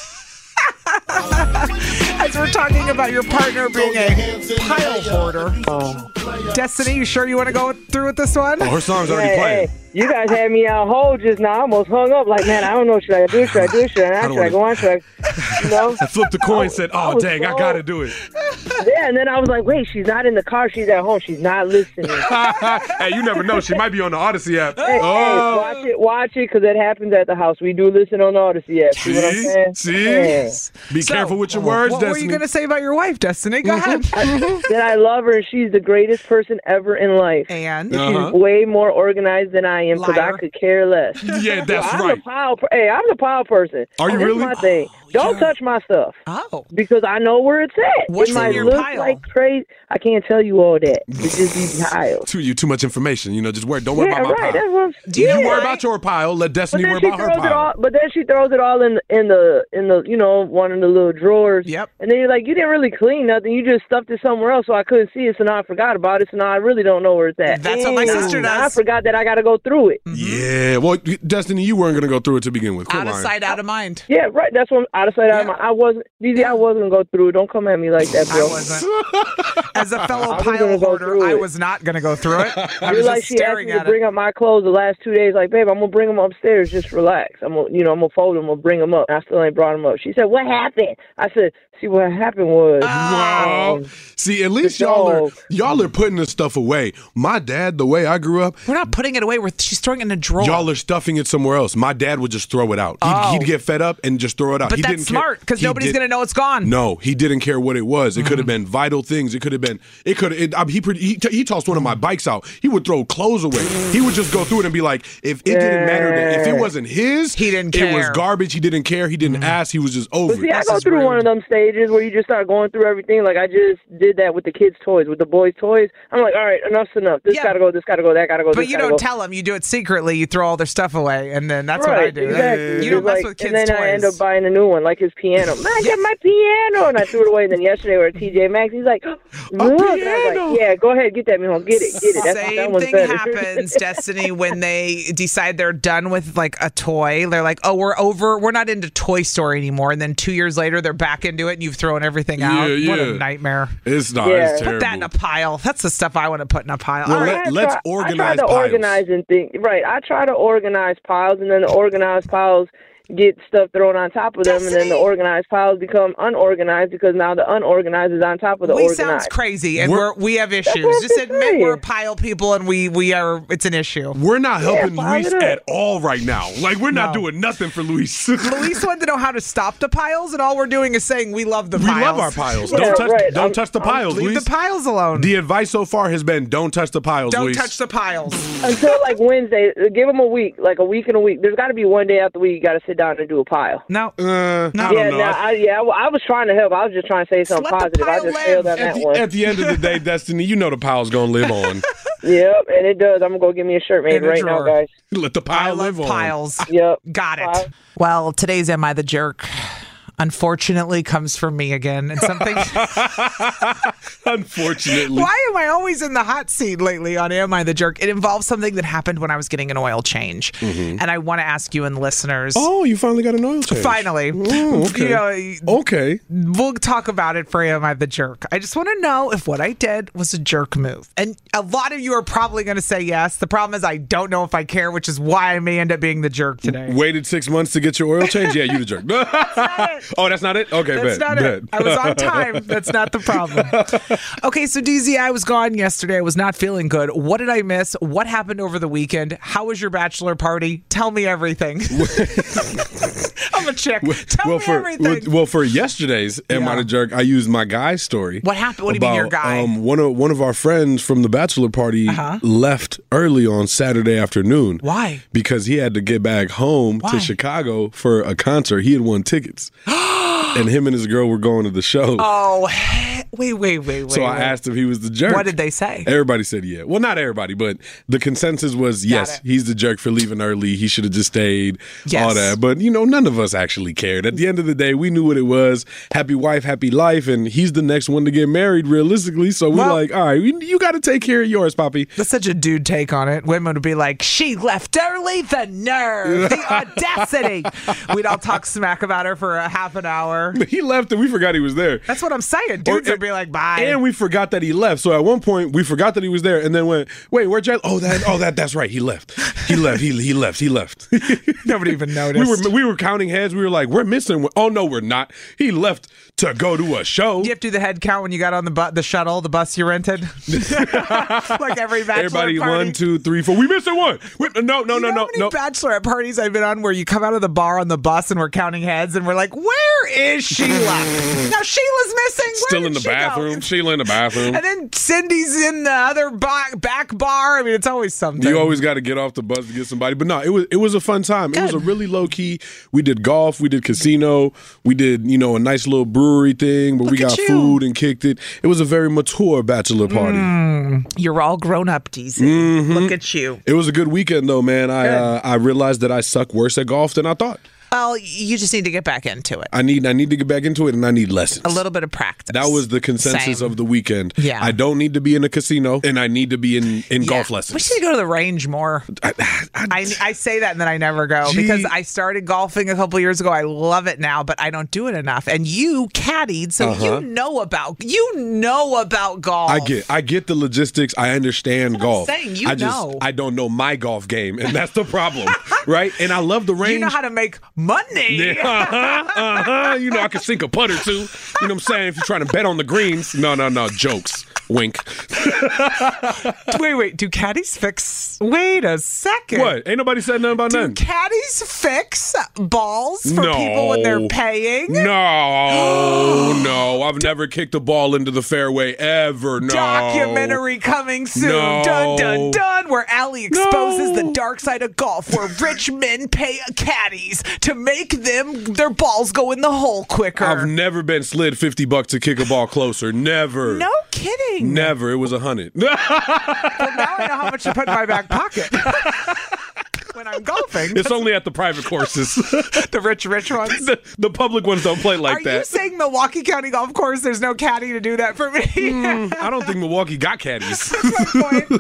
Speaker 3: As we're talking about your partner being a pile hoarder. Destiny, you sure you want to go through with this one?
Speaker 4: Oh, her song's already playing.
Speaker 9: Hey, you guys had me out hold just now. I almost hung up like, man, I don't know. Should I do? Should I do? Should I not? Should I go on? Should I,
Speaker 4: I flipped the coin and said, oh, dang, I got to do it.
Speaker 9: Yeah, and then I was like, wait, she's not in the car. She's at home. She's not listening.
Speaker 4: Hey, you never know. She might be on the Odyssey app.
Speaker 9: Hey, watch it, because it happens at the house. We do listen on the Odyssey app. See what I'm saying?
Speaker 4: See?
Speaker 9: Yeah.
Speaker 4: Be careful with your words,
Speaker 3: what
Speaker 4: Destiny.
Speaker 3: were you going to say about your wife, Destiny? Go ahead.
Speaker 9: That I love her, and she's the greatest person ever in life.
Speaker 3: And?
Speaker 9: She's way more organized than I am, because I could care less.
Speaker 4: Yeah, that's
Speaker 9: I'm
Speaker 4: right.
Speaker 9: I'm the pile person.
Speaker 4: Are you
Speaker 9: Here's
Speaker 4: really?
Speaker 9: My thing. Don't touch my stuff.
Speaker 3: Oh.
Speaker 9: Because I know where it's at.
Speaker 3: What's
Speaker 9: it might
Speaker 3: in your
Speaker 9: look
Speaker 3: pile?
Speaker 9: like crazy. I can't tell you all that. It's just these piles.
Speaker 4: Too much information. Just don't worry about my
Speaker 9: right.
Speaker 4: pile.
Speaker 9: That's what
Speaker 3: Do you
Speaker 4: You worry
Speaker 3: right?
Speaker 4: about your pile. Let Destiny worry about her
Speaker 9: throws it
Speaker 4: pile.
Speaker 9: all, but then she throws it all in the one of the little drawers.
Speaker 3: Yep.
Speaker 9: And then you're like, you didn't really clean nothing. You just stuffed it somewhere else, so I couldn't see it. So now I forgot about it. So now I really don't know where it's at.
Speaker 3: That's what my sister does.
Speaker 9: I forgot that I got to go through it.
Speaker 4: Yeah. Well, Destiny, you weren't going to go through it to begin with. Quit
Speaker 3: Out of
Speaker 4: lying.
Speaker 3: sight, out of mind.
Speaker 9: Yeah, right. That's what out of sight, out of mind. I wasn't gonna go through it. Don't come at me like that, bro.
Speaker 3: I wasn't. As a fellow
Speaker 9: I was
Speaker 3: pile
Speaker 9: gonna go
Speaker 3: hoarder,
Speaker 9: through
Speaker 3: I
Speaker 9: it.
Speaker 3: was not going to go through it. I
Speaker 9: You're
Speaker 3: was
Speaker 9: like,
Speaker 3: just
Speaker 9: she asked
Speaker 3: staring
Speaker 9: me to
Speaker 3: at
Speaker 9: bring
Speaker 3: it.
Speaker 9: up my clothes the last 2 days. Like, babe, I'm gonna bring them upstairs. Just relax. I'm gonna fold them. I'm gonna bring them up. And I still ain't brought them up. She said, "What happened?" I said, "See, what happened was."
Speaker 4: Wow. See, at least y'all are putting this stuff away. My dad, the way I grew up,
Speaker 3: We're not putting it away. She's throwing it in a drawer.
Speaker 4: y'all are stuffing it somewhere else. My dad would just throw it out. He'd get fed up and just throw it out.
Speaker 3: But
Speaker 4: He
Speaker 3: that's
Speaker 4: didn't
Speaker 3: smart, because nobody's going to know it's gone.
Speaker 4: No, he didn't care what it was. It could have been vital things. It could have been. He tossed one of my bikes out. He would throw clothes away. He would just go through it and be like, if it didn't matter, if it wasn't his,
Speaker 3: he didn't
Speaker 4: care. It was
Speaker 3: care.
Speaker 4: garbage. He didn't care. He didn't ask. He was just over
Speaker 9: But see,
Speaker 4: it.
Speaker 9: I go through one of them stages where you just start going through everything. Like, I just did that with the kids' toys, with the boys' toys. I'm like, all right, enough's enough. This gotta go, this gotta go, that gotta go,
Speaker 3: But
Speaker 9: this
Speaker 3: you
Speaker 9: gotta
Speaker 3: don't
Speaker 9: go.
Speaker 3: tell them. You do it secretly. You throw all their stuff away, and then that's what I do.
Speaker 9: Exactly.
Speaker 3: You don't mess
Speaker 9: Like,
Speaker 3: with kids'
Speaker 9: and then
Speaker 3: toys.
Speaker 9: I end up buying a new one, like his piano. Man, I get my piano, and I threw it away. And then yesterday we were at TJ Maxx. He's like, look, and I was like, yeah, go ahead, get that, mijo, get it. That
Speaker 3: Same
Speaker 9: one's
Speaker 3: thing
Speaker 9: better.
Speaker 3: happens, Destiny, when they decide they're done with like a toy. They're like, oh, we're not into Toy Story anymore. And then 2 years later, they're back into it, and you've thrown everything out.
Speaker 4: Yeah.
Speaker 3: What a nightmare.
Speaker 4: It's not.
Speaker 9: Yeah.
Speaker 4: It's
Speaker 3: Put
Speaker 4: terrible.
Speaker 3: that in a pile. That's the stuff I want to put in a pile.
Speaker 4: Well,
Speaker 3: All right.
Speaker 4: let's
Speaker 9: I
Speaker 4: organize
Speaker 9: try to
Speaker 4: piles.
Speaker 9: organize and think. Right. I try to organize piles, and then the organized piles get stuff thrown on top of them, and then the organized piles become unorganized because now the unorganized is on top of the
Speaker 3: We
Speaker 9: organized.
Speaker 3: sounds crazy, and we have issues.
Speaker 9: what I'm
Speaker 3: Just admit
Speaker 9: saying.
Speaker 3: we're pile people, and we are. It's an issue.
Speaker 4: We're not helping
Speaker 9: pile
Speaker 4: Luis
Speaker 9: it up.
Speaker 4: at all right now. Like, we're not
Speaker 3: No.
Speaker 4: doing nothing for Luis.
Speaker 3: Luis wanted to know how to stop the piles, and all we're doing is saying we love the
Speaker 4: We
Speaker 3: piles.
Speaker 4: love our piles.
Speaker 9: Yeah, right.
Speaker 4: Don't touch the piles,
Speaker 3: Leave
Speaker 4: Luis.
Speaker 3: the piles alone.
Speaker 4: The advice so far has been don't touch the piles,
Speaker 3: Don't
Speaker 4: Luis.
Speaker 3: touch the piles.
Speaker 9: Until like Wednesday, give them a week, like a week and a week. There's got to be one day out the week you got to sit down and do a pile.
Speaker 3: No.
Speaker 4: I don't know.
Speaker 9: I was trying to help. I was just trying to say something
Speaker 3: let the
Speaker 9: positive. I
Speaker 3: pile
Speaker 9: just
Speaker 3: live.
Speaker 9: failed on that one.
Speaker 4: At the end of the day, Destiny, you know the pile's gonna live on.
Speaker 9: Yep, and it does. I'm gonna go get me a shirt made
Speaker 3: In a
Speaker 9: right now,
Speaker 3: drawer.
Speaker 9: guys.
Speaker 4: Let the pile
Speaker 3: I love
Speaker 4: live on.
Speaker 3: piles.
Speaker 9: Yep.
Speaker 3: Got it.
Speaker 9: Pile.
Speaker 3: Well, today's Am I the Jerk? Unfortunately, comes from me again. And something.
Speaker 4: Unfortunately.
Speaker 3: Why am I always in the hot seat lately on Am I the Jerk? It involves something that happened when I was getting an oil change. And I want to ask you and listeners.
Speaker 4: Oh, you finally got an oil change.
Speaker 3: Finally.
Speaker 4: Okay. Okay.
Speaker 3: We'll talk about it for Am I the Jerk. I just want to know if what I did was a jerk move. And a lot of you are probably going to say yes. The problem is I don't know if I care, which is why I may end up being the jerk today.
Speaker 4: Waited 6 months to get your oil change? Yeah, you the jerk. Oh, that's not it? Okay,
Speaker 3: That's not it. I was on time. That's not the problem. Okay, so DZ, I was gone yesterday. I was not feeling good. What did I miss? What happened over the weekend? How was your bachelor party? Tell me everything. I'm a chick. Tell me everything.
Speaker 4: Well, for yesterday's Am I the Jerk, I used my guy's story.
Speaker 3: What happened? What do you mean your guy?
Speaker 4: One of our friends from the bachelor party left early on Saturday afternoon.
Speaker 3: Why?
Speaker 4: Because he had to get back home to Chicago for a concert. He had won tickets. And him and his girl were going to the show.
Speaker 3: Oh, wait.
Speaker 4: So I asked if he was the jerk.
Speaker 3: What did they say?
Speaker 4: Everybody said yeah. Well, not everybody, but the consensus was yes, he's the jerk for leaving early. He should have just stayed, all that. But, none of us actually cared. At the end of the day, we knew what it was. Happy wife, happy life. And he's the next one to get married, realistically. So we're like, all right, you got to take care of yours, Poppy.
Speaker 3: That's such a dude take on it. Women would be like, she left early? The nerve, the audacity. We'd all talk smack about her for a half an hour.
Speaker 4: He left and we forgot he was there.
Speaker 3: That's what I'm saying. Dudes are would be like, bye.
Speaker 4: And we forgot that he left. So at one point, we forgot that he was there and then went, wait, where'd Jack? That's right. He left. He left.
Speaker 3: Nobody even noticed.
Speaker 4: We were counting heads. We were like, we're missing one. Oh, no, we're not. He left to go to a show.
Speaker 3: Do you have to do the head count when you got on the shuttle, the bus you rented? Like every bachelor
Speaker 4: Everybody,
Speaker 3: party.
Speaker 4: 1, 2, 3, 4. We missing one. No.
Speaker 3: How many bachelorette parties I've been on where you come out of the bar on the bus and we're counting heads and we're like, where is Sheila? Now Sheila's missing.
Speaker 4: Still in the bathroom. Sheila in the bathroom.
Speaker 3: And then Cindy's in the other back bar. I mean, it's always something.
Speaker 4: You always got to get off the bus to get somebody. But no, it was a fun time. Good. It was a really low key. We did golf. We did casino. We did, a nice little brewery thing where we got food and kicked it. It was a very mature bachelor party.
Speaker 3: You're all grown up, DZ. Look at you.
Speaker 4: It was a good weekend, though, man. I realized that I suck worse at golf than I thought.
Speaker 3: Well, you just need to get back into it.
Speaker 4: I need to get back into it, and I need lessons.
Speaker 3: A little bit of practice.
Speaker 4: That was the consensus of the weekend.
Speaker 3: Yeah.
Speaker 4: I don't need to be in a casino, and I need to be in golf lessons.
Speaker 3: We should go to the range more. I say that, and then I never go because I started golfing a couple years ago. I love it now, but I don't do it enough. And you caddied, so you know about golf.
Speaker 4: I get the logistics. I understand golf.
Speaker 3: I'm saying,
Speaker 4: I don't know my golf game, and that's the problem, right? And I love the range.
Speaker 3: You know how to make money.
Speaker 4: Yeah, I can sink a putt or two. You know what I'm saying? If you're trying to bet on the greens. No. Jokes. Wink.
Speaker 3: Wait. Do caddies fix? Wait a second.
Speaker 4: What? Ain't nobody said nothing about nothing.
Speaker 3: Do caddies fix balls for people when they're paying?
Speaker 4: No. I've never kicked a ball into the fairway ever. No.
Speaker 3: Documentary coming soon. No. Dun, dun, dun. Where Allie exposes the dark side of golf, where rich men pay caddies to make their balls go in the hole quicker.
Speaker 4: I've never been slid $50 to kick a ball closer. Never.
Speaker 3: No kidding.
Speaker 4: Never. It was $100.
Speaker 3: Well, now I know how much to put in my back pocket. When I'm golfing.
Speaker 4: It's only at the private courses.
Speaker 3: The rich ones?
Speaker 4: The public ones don't play like that.
Speaker 3: Are you saying Milwaukee County Golf Course, there's no caddy to do that for me?
Speaker 4: I don't think Milwaukee got caddies.
Speaker 3: That's my point.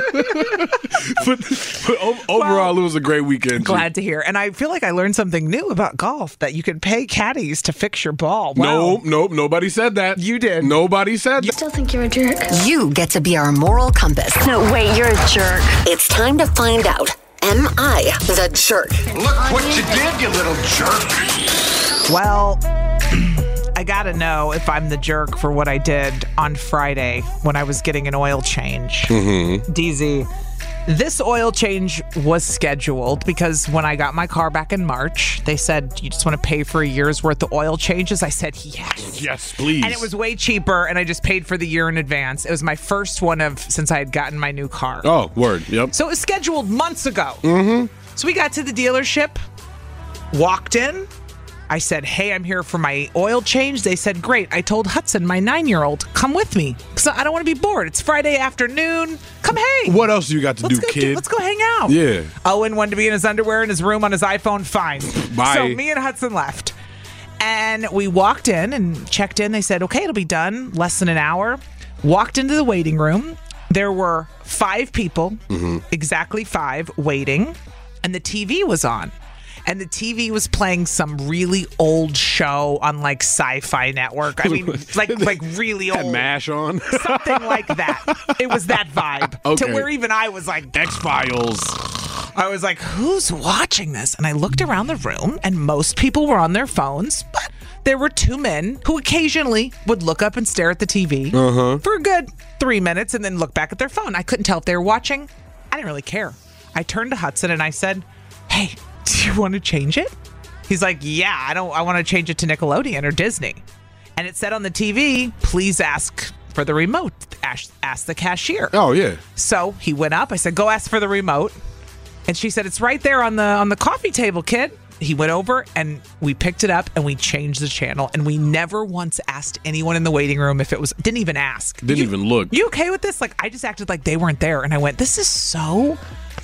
Speaker 4: but overall, it was a great weekend.
Speaker 3: Glad to hear. And I feel like I learned something new about golf, that you can pay caddies to fix your ball. Wow.
Speaker 4: Nope. Nobody said that.
Speaker 3: You did.
Speaker 4: Nobody said that.
Speaker 2: You still think you're a jerk? You get to be our moral compass.
Speaker 10: No, wait, you're a jerk.
Speaker 2: It's time to find out. Am I the jerk?
Speaker 11: Look what you did, you little jerk.
Speaker 3: Well, I gotta know if I'm the jerk for what I did on Friday when I was getting an oil change. DZ, this oil change was scheduled because when I got my car back in March, they said, you just want to pay for a year's worth of oil changes? I said, yes.
Speaker 4: Yes, please.
Speaker 3: And it was way cheaper, and I just paid for the year in advance. It was my first one since I had gotten my new car.
Speaker 4: Oh, word. Yep.
Speaker 3: So it was scheduled months ago. So we got to the dealership, walked in. I said, hey, I'm here for my oil change. They said, great. I told Hudson, my 9-year-old, come with me. So I don't want to be bored. It's Friday afternoon. Come hang.
Speaker 4: What else do you got to do, kid?
Speaker 3: Let's go hang out.
Speaker 4: Yeah.
Speaker 3: Owen wanted to be in his underwear in his room on his iPhone. Fine.
Speaker 4: Bye.
Speaker 3: So me and Hudson left. And we walked in and checked in. They said, okay, it'll be done. Less than an hour. Walked into the waiting room. There were 5 people, exactly 5, waiting. And the TV was on. And the TV was playing some really old show on like Sci-Fi Network. I mean, like really old.
Speaker 4: Had MASH on?
Speaker 3: Something like that. It was that vibe.
Speaker 4: Okay.
Speaker 3: To where even I was like,
Speaker 4: X-Files.
Speaker 3: I was like, who's watching this? And I looked around the room and most people were on their phones, but there were 2 men who occasionally would look up and stare at the TV for a good 3 minutes and then look back at their phone. I couldn't tell if they were watching. I didn't really care. I turned to Hudson and I said, hey, do you want to change it? He's like, yeah, I want to change it to Nickelodeon or Disney. And it said on the TV, please ask for the remote. Ask the cashier.
Speaker 4: Oh, yeah.
Speaker 3: So he went up. I said, go ask for the remote. And she said, it's right there on the coffee table, kid. He went over and we picked it up and we changed the channel. And we never once asked anyone in the waiting room if it was, didn't even ask.
Speaker 4: Didn't even look.
Speaker 3: You okay with this? Like, I just acted like they weren't there. And I went, this is so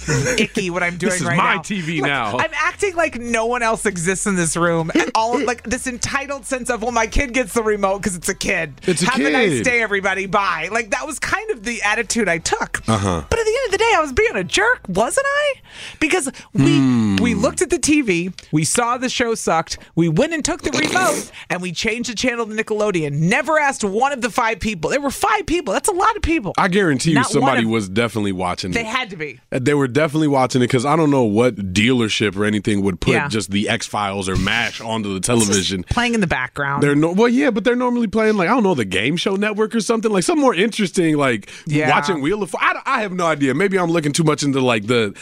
Speaker 3: icky what I'm doing
Speaker 4: This is
Speaker 3: right
Speaker 4: my
Speaker 3: now.
Speaker 4: TV now.
Speaker 3: I'm acting like no one else exists in this room. All like this entitled sense of, well, my kid gets the remote because it's a kid.
Speaker 4: It's a
Speaker 3: Have
Speaker 4: kid.
Speaker 3: a nice day, everybody. Bye. Like that was kind of the attitude I took.
Speaker 4: Uh-huh.
Speaker 3: But at the end of the day, I was being a jerk, wasn't I? Because we looked at the TV, we saw the show sucked, we went and took the remote, and we changed the channel to Nickelodeon. Never asked one of the 5 people. There were 5 people. That's a lot of people.
Speaker 4: I guarantee you
Speaker 3: Not one
Speaker 4: somebody
Speaker 3: of-
Speaker 4: was definitely watching
Speaker 3: They
Speaker 4: it.
Speaker 3: had to be.
Speaker 4: They were definitely watching it because I don't know what dealership or anything would put
Speaker 3: Yeah.
Speaker 4: just the X-Files or MASH onto the television.
Speaker 3: Playing in the background.
Speaker 4: They're but they're normally playing like, I don't know, the Game Show Network or something, like something more interesting, like watching Wheel of I have no idea. Maybe I'm looking too much into like the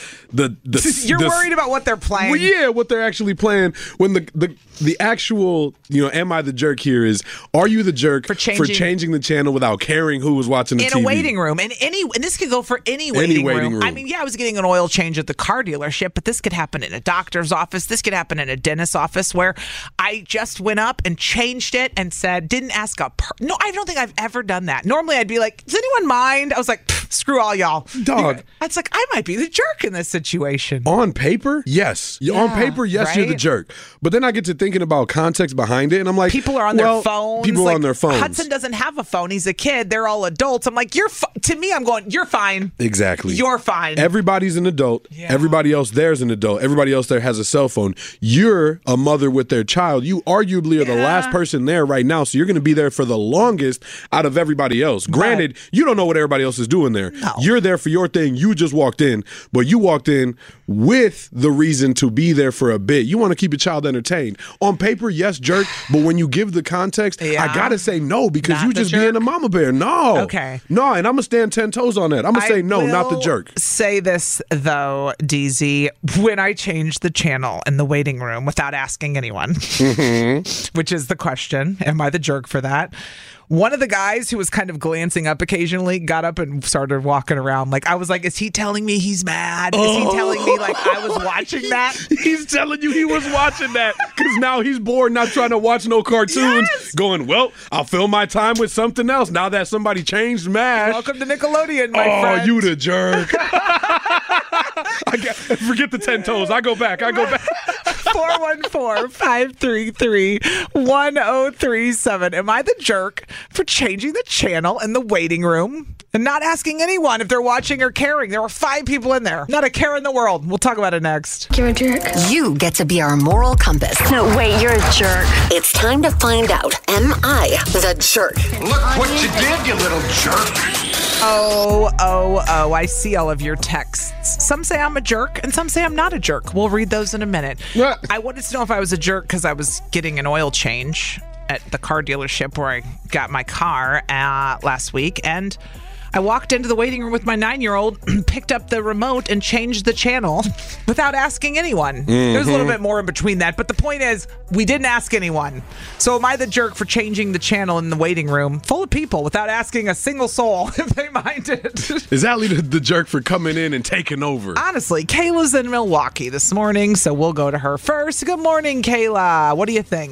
Speaker 3: You're worried about what they're playing.
Speaker 4: Well, yeah, what they're actually playing. When the actual, am I the jerk here is, are you the jerk for changing the channel without caring who was watching the
Speaker 3: in
Speaker 4: TV?
Speaker 3: a waiting room, and this could go for any waiting room. I mean, I was getting an oil change at the car dealership, but this could happen in a doctor's office. This could happen in a dentist's office where I just went up and changed it and said, didn't ask no, I don't think I've ever done that. Normally, I'd be like, does anyone mind? I was like, screw all y'all,
Speaker 4: dog.
Speaker 3: It's like I might be the jerk in this situation.
Speaker 4: On paper, yes. On paper, yes, you're the jerk. But then I get to thinking about context behind it, and I'm like,
Speaker 3: people are on their phones.
Speaker 4: People are on their phones.
Speaker 3: Hudson doesn't have a phone. He's a kid. They're all adults. I'm like, to me, I'm going, you're fine.
Speaker 4: Exactly.
Speaker 3: You're fine.
Speaker 4: Everybody's an adult. Yeah. Everybody else there's an adult. Everybody else there has a cell phone. You're a mother with their child. You arguably are the last person there right now, so you're going to be there for the longest out of everybody else. Granted, you don't know what everybody else is doing there.
Speaker 3: No.
Speaker 4: You're there for your thing. You just walked in, but you walked in with the reason to be there for a bit. You want to keep your child entertained. On paper, yes, jerk, but when you give the context, I got to say no because
Speaker 3: Not
Speaker 4: you
Speaker 3: the
Speaker 4: just
Speaker 3: jerk?
Speaker 4: being a mama bear. No.
Speaker 3: Okay.
Speaker 4: No, and I'm going to stand 10 toes on that. I'm going to say no, not the jerk.
Speaker 3: Say this, though, DZ, when I changed the channel in the waiting room without asking anyone, which is the question, am I the jerk for that? One of the guys who was kind of glancing up occasionally got up and started walking around. Like, I was like, is he telling me he's mad? Is he telling me, like, I was watching that?
Speaker 4: He's telling you he was watching that because now he's bored, not trying to watch no cartoons. Yes. Going, well, I'll fill my time with something else now that somebody changed MASH.
Speaker 3: Welcome to Nickelodeon, my friend.
Speaker 4: Oh, you the jerk. Forget the 10 toes. I go back.
Speaker 3: 414-533-1037. Am I the jerk for changing the channel in the waiting room and not asking anyone if they're watching or caring? There were 5 people in there. Not a care in the world. We'll talk about it next.
Speaker 2: You're a jerk. You get to be our moral compass.
Speaker 10: No, wait, you're a jerk.
Speaker 2: It's time to find out, am I the jerk?
Speaker 11: Look what you did, you little jerk.
Speaker 3: Oh, I see all of your texts. Some say I'm a jerk and some say I'm not a jerk. We'll read those in a minute. I wanted to know if I was a jerk because I was getting an oil change at the car dealership where I got my car last week, and I walked into the waiting room with my 9-year-old, picked up the remote and changed the channel without asking anyone. There's a little bit more in between that, but the point is, we didn't ask anyone. So am I the jerk for changing the channel in the waiting room full of people without asking a single soul if they minded?
Speaker 4: Is Allie the jerk for coming in and taking over?
Speaker 3: Honestly, Kayla's in Milwaukee this morning, so we'll go to her first. Good morning, Kayla. What do you think?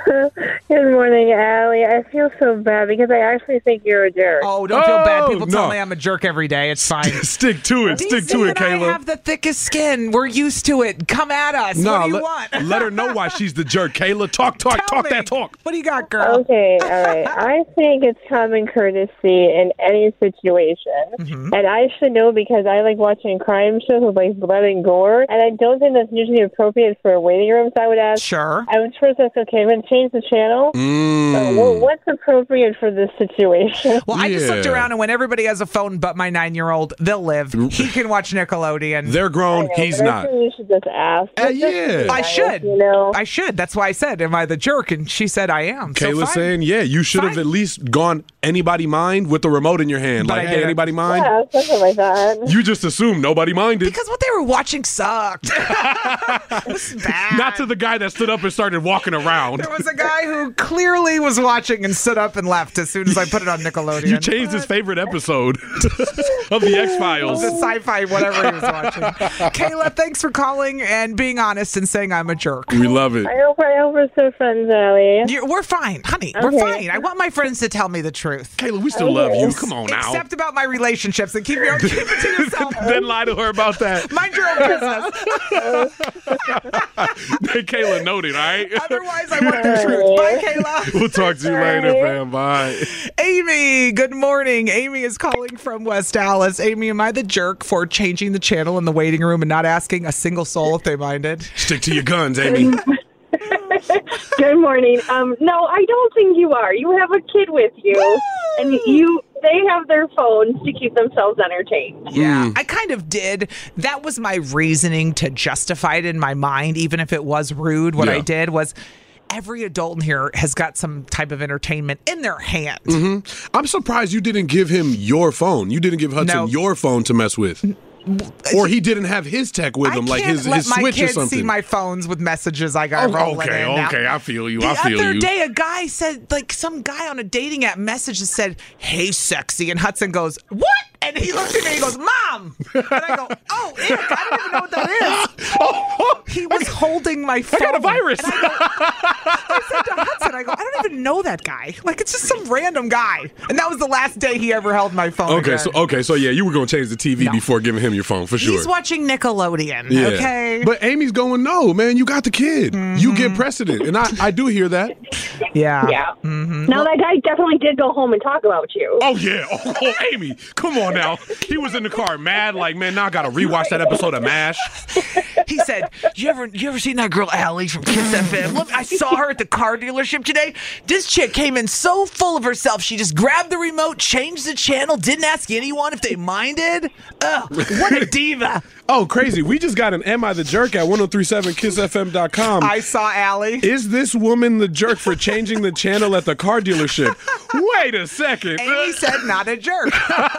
Speaker 9: Good morning, Allie. I feel so bad because I actually think you're a jerk.
Speaker 3: Oh, don't feel bad. People tell me I'm a jerk every day. It's fine.
Speaker 4: Stick to it. Stick to it, Kayla.
Speaker 3: I have the thickest skin. We're used to it. Come at us. What do you want?
Speaker 4: Let her know why she's the jerk, Kayla. Talk that talk.
Speaker 3: What do you got, girl?
Speaker 9: Okay, all right. I think it's common courtesy in any situation. And I should know because I like watching crime shows with like blood and gore. And I don't think that's usually appropriate for a waiting room. So I would ask.
Speaker 3: Sure.
Speaker 9: I would first ask, okay, I'm going to change the channel. What's appropriate for this situation?
Speaker 3: Well, I just looked around, and when everybody has a phone but my 9-year-old, they'll live. He can watch Nickelodeon.
Speaker 4: They're grown. He's not.
Speaker 9: You should just ask.
Speaker 4: Yeah.
Speaker 3: I should.
Speaker 9: You know?
Speaker 3: I should. That's why I said, am I the jerk? And she said, I am.
Speaker 4: Kayla's saying, yeah, you should have at least gone, anybody mind, with the remote in your hand.
Speaker 3: But
Speaker 4: like, hey, anybody mind?
Speaker 9: Yeah, something like that.
Speaker 4: You just assumed nobody minded.
Speaker 3: Because what they were watching sucked. It was bad.
Speaker 4: Not to the guy that stood up and started walking around.
Speaker 3: There was a guy who clearly was watching and stood up and left as soon as I put it on Nickelodeon.
Speaker 4: You changed his favorite episode of the X-Files.
Speaker 3: The sci-fi, whatever he was watching. Kayla, thanks for calling and being honest and saying I'm a jerk.
Speaker 4: We love it.
Speaker 9: I hope we're still friends, Allie.
Speaker 3: We're fine, honey. We're fine. I want my friends to tell me the truth. truth.
Speaker 4: Kayla, we still love you. Come on now.
Speaker 3: Except about my relationships and keep it to yourself.
Speaker 4: Then lie to her about that.
Speaker 3: Mind your own business.
Speaker 4: Hey, Kayla, noted, all right?
Speaker 3: Otherwise, I want the truth. Bye, Kayla.
Speaker 4: We'll talk to you later, fam. Bye.
Speaker 3: Amy, good morning. Amy is calling from West Dallas. Amy, am I the jerk for changing the channel in the waiting room and not asking a single soul if they minded?
Speaker 4: Stick to your guns, Amy.
Speaker 9: Good morning. No, I don't think you are. You have a kid with you, and they have their phones to keep themselves entertained.
Speaker 3: Yeah, I kind of did. That was my reasoning to justify it in my mind, even if it was rude. What I did was every adult in here has got some type of entertainment in their hand.
Speaker 4: Mm-hmm. I'm surprised you didn't give him your phone. You didn't give Hudson your phone to mess with. Or he didn't have his tech with him, like his Switch or something. I can't let my kids see my phones with messages I got rolling in. Okay, I feel you.
Speaker 3: The other day, a guy said, like, some guy on a dating app message that said, "Hey, sexy," and Hudson goes, "What?" And he looks at me and he goes, "Mom!" And I go, "Oh, ick, I don't even know what that is." He was holding my phone.
Speaker 4: I got a virus.
Speaker 3: And I said to Hudson, I don't even know that guy. Like, it's just some random guy. And that was the last day he ever held my phone.
Speaker 4: Okay, so yeah, you were going to change the TV before giving him your phone, for sure.
Speaker 3: He's watching Nickelodeon, okay?
Speaker 4: But Amy's going, no, man, you got the kid. Mm-hmm. You get precedent. And I do hear that.
Speaker 3: Yeah.
Speaker 9: Mm-hmm. Now, that guy definitely did go home and talk about you.
Speaker 4: Oh, yeah. Oh, Amy, come on now. He was in the car mad, like, man, now I got to rewatch that episode of MASH.
Speaker 3: He said, you ever seen that girl Allie from Kiss FM? Look, I saw her at the car dealership today. This chick came in so full of herself. She just grabbed the remote, changed the channel, didn't ask anyone if they minded. Ugh, what a diva.
Speaker 4: Oh, crazy. We just got an Am I the Jerk at 1037kissfm.com.
Speaker 3: I saw Allie.
Speaker 4: Is this woman the jerk for changing the channel at the car dealership? Wait a second.
Speaker 3: Amy said not a jerk.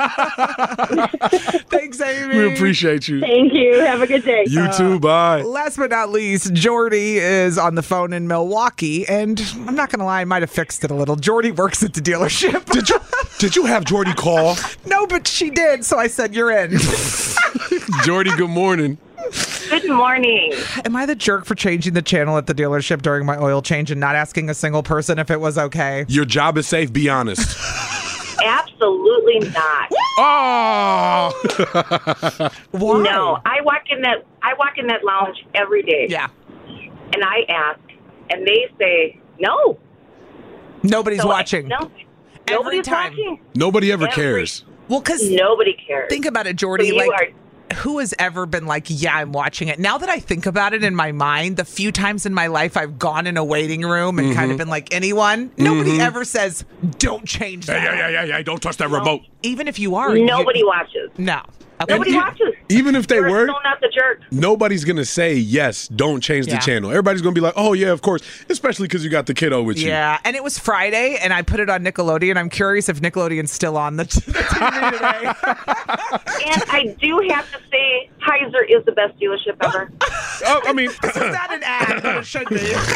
Speaker 3: Thanks, Amy.
Speaker 4: We appreciate you.
Speaker 9: Thank you. Have a good day.
Speaker 4: You too. Bye.
Speaker 3: Last but not least, Jordy is on the phone in Milwaukee, and I'm not going to lie, I might have fixed it a little. Jordy works at the dealership.
Speaker 4: Did you have Jordy call?
Speaker 3: No, but she did, so I said, you're in.
Speaker 4: Jordy, good morning.
Speaker 10: Good morning.
Speaker 3: Am I the jerk for changing the channel at the dealership during my oil change and not asking a single person if it was okay?
Speaker 4: Your job is safe, be honest.
Speaker 10: Absolutely not.
Speaker 4: Oh.
Speaker 3: Why?
Speaker 10: No, I walk in that lounge every day.
Speaker 3: Yeah.
Speaker 10: And I ask, and they say no.
Speaker 3: Nobody's watching.
Speaker 10: No. Nobody's watching.
Speaker 4: Nobody ever cares.
Speaker 3: Well, because
Speaker 10: nobody cares.
Speaker 3: Think about it, Jordy.
Speaker 10: So
Speaker 3: who has ever been like, yeah, I'm watching it? Now that I think about it in my mind, the few times in my life I've gone in a waiting room and kind of been like, anyone, nobody ever says, don't change that.
Speaker 4: Hey, don't touch that remote.
Speaker 3: Even if you are.
Speaker 10: Nobody watches.
Speaker 3: No. Okay.
Speaker 10: Nobody watches.
Speaker 4: Even if they were,
Speaker 10: still not the jerk.
Speaker 4: Nobody's going to say, yes, don't change the channel. Everybody's going to be like, oh, yeah, of course. Especially because you got the kiddo with you.
Speaker 3: Yeah, and it was Friday, and I put it on Nickelodeon. I'm curious if Nickelodeon's still on the TV today.
Speaker 10: And I do have to say, Kaiser is the best dealership ever.
Speaker 4: I mean,
Speaker 3: this is not an ad, but it should be.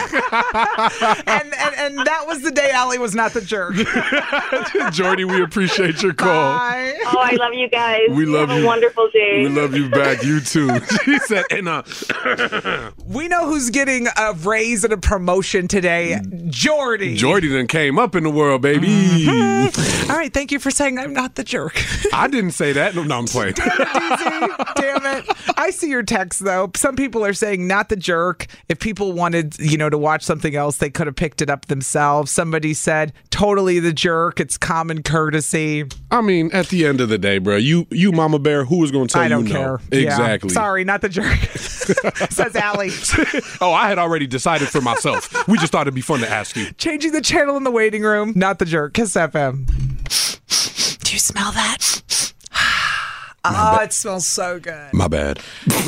Speaker 3: and that was the day Allie was not the jerk.
Speaker 4: Jordy, we appreciate your call.
Speaker 3: Bye.
Speaker 10: Oh, I love you guys.
Speaker 4: We love
Speaker 10: Have
Speaker 4: you.
Speaker 10: A wonderful day.
Speaker 4: We love you back. You too. She said,
Speaker 3: we know who's getting a raise and a promotion today. Jordy.
Speaker 4: Jordy done came up in the world, baby.
Speaker 3: Mm-hmm. All right. Thank you for saying I'm not the jerk.
Speaker 4: I didn't say that. No, I'm playing.
Speaker 3: Damn it. I see your text, though. Some people are saying not the jerk. If people wanted, to watch something else, they could have picked it up themselves. Somebody said, totally the jerk. It's common courtesy.
Speaker 4: I mean, at the end of the day, bro, you Mama Bear, who was going to tell you no?
Speaker 3: I don't care.
Speaker 4: Exactly.
Speaker 3: Yeah. Sorry, not the jerk. Says Allie.
Speaker 4: Oh, I had already decided for myself. We just thought it'd be fun to ask you.
Speaker 3: Changing the channel in the waiting room, not the jerk. Kiss FM. Do you smell that? Oh, it smells so good.
Speaker 4: My bad.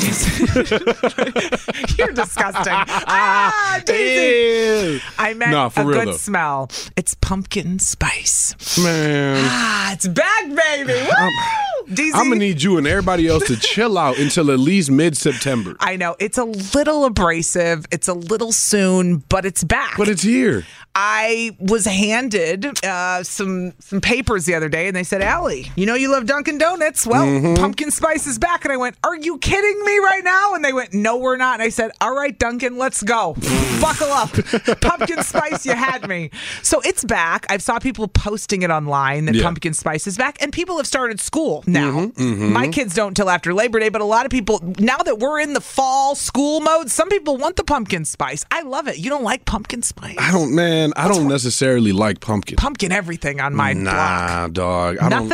Speaker 3: You're disgusting. Daisy. I meant a good smell. It's pumpkin spice.
Speaker 4: Man.
Speaker 3: It's back, baby. Woo!
Speaker 4: I'm going to need you and everybody else to chill out until at least mid-September.
Speaker 3: I know. It's a little abrasive. It's a little soon, but it's back.
Speaker 4: But it's here.
Speaker 3: I was handed some papers the other day, and they said, Allie, you know you love Dunkin' Donuts. Well, pumpkin spice is back. And I went, are you kidding me right now? And they went, no, we're not. And I said, all right, Dunkin', let's go. Buckle up. Pumpkin spice, you had me. So it's back. I saw people posting it online that pumpkin spice is back, and people have started school now. My kids don't till after Labor Day, but a lot of people, now that we're in the fall school mode, some people want the pumpkin spice. I love it. You don't like pumpkin spice?
Speaker 4: I don't necessarily like pumpkin.
Speaker 3: Pumpkin everything on my block.
Speaker 4: Nah, dog. I don't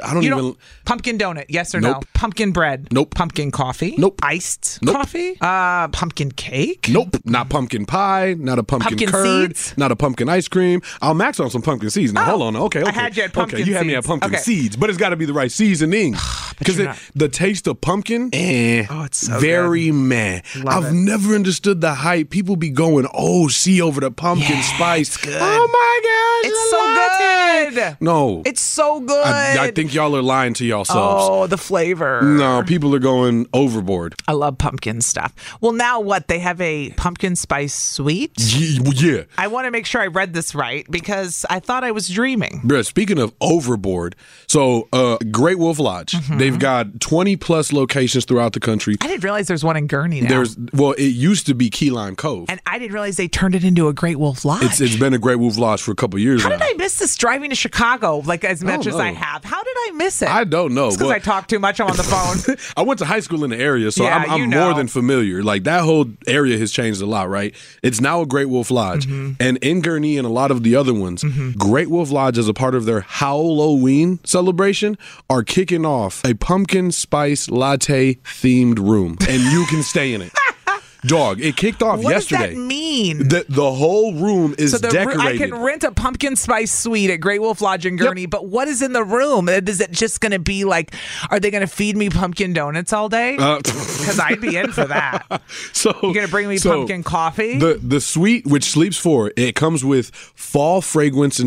Speaker 3: pumpkin donut, yes or no? Pumpkin bread?
Speaker 4: Nope.
Speaker 3: Pumpkin coffee?
Speaker 4: Nope.
Speaker 3: Iced
Speaker 4: Nope.
Speaker 3: coffee? Pumpkin cake?
Speaker 4: Nope. Not pumpkin pie, not a pumpkin curd,
Speaker 3: seeds?
Speaker 4: not a pumpkin ice cream. I'll max on some pumpkin seeds. Now, hold on. Okay.
Speaker 3: I had you at pumpkin
Speaker 4: you had me at pumpkin seeds, but it's got to be the right seasoning. Because the taste of pumpkin,
Speaker 3: it's so
Speaker 4: very meh. I've never understood the hype. People be going, OC over the pumpkin spice.
Speaker 3: It's good.
Speaker 4: Oh my gosh.
Speaker 3: It's so good.
Speaker 4: No.
Speaker 3: It's so good.
Speaker 4: I think y'all are lying to yourselves.
Speaker 3: Oh, the flavor.
Speaker 4: No, people are going overboard.
Speaker 3: I love pumpkin stuff. Well, now what? They have a pumpkin spice sweet?
Speaker 4: Yeah.
Speaker 3: I want to make sure I read this right because I thought I was dreaming.
Speaker 4: Bruh, speaking of overboard, so Great Wolf Lodge, they've got 20 plus locations throughout the country.
Speaker 3: I didn't realize there's one in Gurney now.
Speaker 4: It used to be Key Lime Cove.
Speaker 3: And I didn't realize they turned it into a Great Wolf Lodge.
Speaker 4: It's been a Great Wolf Lodge for a couple years now.
Speaker 3: How did I miss this driving to Chicago as much as I have? How did I miss it?
Speaker 4: I don't know.
Speaker 3: Because I talk too much. I'm on the phone.
Speaker 4: I went to high school in the area, so I'm more than familiar. Like, that whole area has changed a lot, right? It's now a Great Wolf Lodge. And in Gurney and a lot of the other ones, Great Wolf Lodge, as a part of their Halloween celebration, are kicking off a pumpkin spice latte themed room. And you can stay in it. Dog, it kicked off yesterday.
Speaker 3: What does that mean?
Speaker 4: The whole room is decorated.
Speaker 3: I can rent a pumpkin spice suite at Great Wolf Lodge in Gurney, but what is in the room? Is it just going to be like, are they going to feed me pumpkin donuts all day? Because I'd be in for that.
Speaker 4: So
Speaker 3: you're going to bring me pumpkin coffee?
Speaker 4: The suite, which sleeps for, it comes with fall fragrances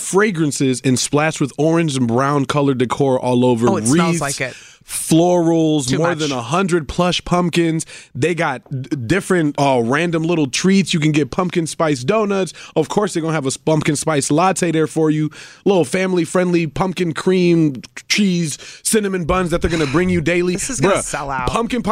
Speaker 4: and splashed with orange and brown colored decor all over.
Speaker 3: Oh, it smells like it.
Speaker 4: Florals, more than 100 plush pumpkins. They got different random little treats. You can get pumpkin spice donuts. Of course, they're going to have a pumpkin spice latte there for you. Little family-friendly pumpkin cream, cheese, cinnamon buns that they're going to bring you daily.
Speaker 3: This is going to sell out.
Speaker 4: Pumpkin.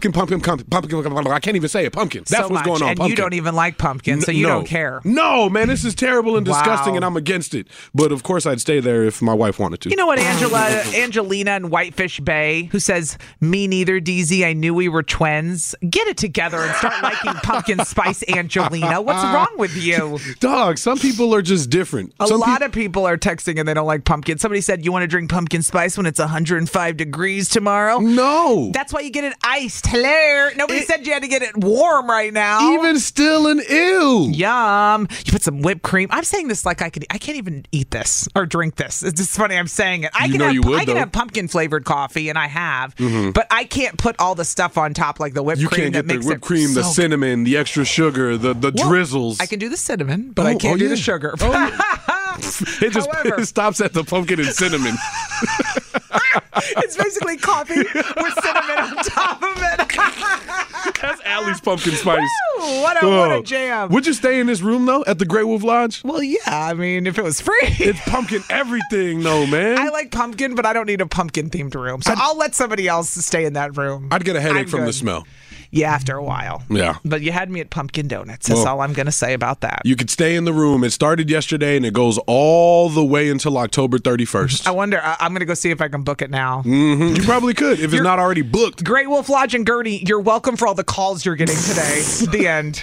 Speaker 4: I can't even say it. Pumpkin. That's what's going on.
Speaker 3: And
Speaker 4: pumpkin.
Speaker 3: You don't even like pumpkin, so you don't care.
Speaker 4: No, man, this is terrible and disgusting, and I'm against it. But, of course, I'd stay there if my wife wanted to.
Speaker 3: You know what, Angelina in Whitefish Bay, who says, me neither, DZ, I knew we were twins. Get it together and start liking pumpkin spice, Angelina. What's wrong with you?
Speaker 4: Dog, some people are just different.
Speaker 3: A lot of people are texting and they don't like pumpkin. Somebody said, you want to drink pumpkin spice when it's 105 degrees tomorrow?
Speaker 4: No.
Speaker 3: That's why you get it iced. Hello. Nobody said you had to get it warm right now.
Speaker 4: Even still an ew.
Speaker 3: Yum. You put some whipped cream. I'm saying this like I can't even eat this or drink this. It's just funny I'm saying it. I can have pumpkin flavored coffee, and I have. But I can't put all the stuff on top like the whipped cream.
Speaker 4: You can't get the whipped cream, the cinnamon, the extra sugar, the drizzles.
Speaker 3: I can do the cinnamon, but I can't do the sugar.
Speaker 4: It just stops at the pumpkin and cinnamon.
Speaker 3: It's basically coffee with cinnamon on top of it.
Speaker 4: That's Allie's pumpkin spice.
Speaker 3: Woo, what a jam.
Speaker 4: Would you stay in this room, though, at the Great Wolf Lodge?
Speaker 3: Well, yeah. I mean, if it was free.
Speaker 4: It's pumpkin everything, though, man.
Speaker 3: I like pumpkin, but I don't need a pumpkin-themed room. So I'll let somebody else stay in that room.
Speaker 4: I'd get a headache from the smell.
Speaker 3: Yeah, after a while.
Speaker 4: Yeah.
Speaker 3: But you had me at pumpkin donuts. That's all I'm going to say about that.
Speaker 4: You could stay in the room. It started yesterday, and it goes all the way until October 31st.
Speaker 3: I wonder, I'm going to go see if I can book it now.
Speaker 4: You probably could, if it's not already booked.
Speaker 3: Great Wolf Lodge in Gurney, you're welcome for all the calls you're getting today. The end.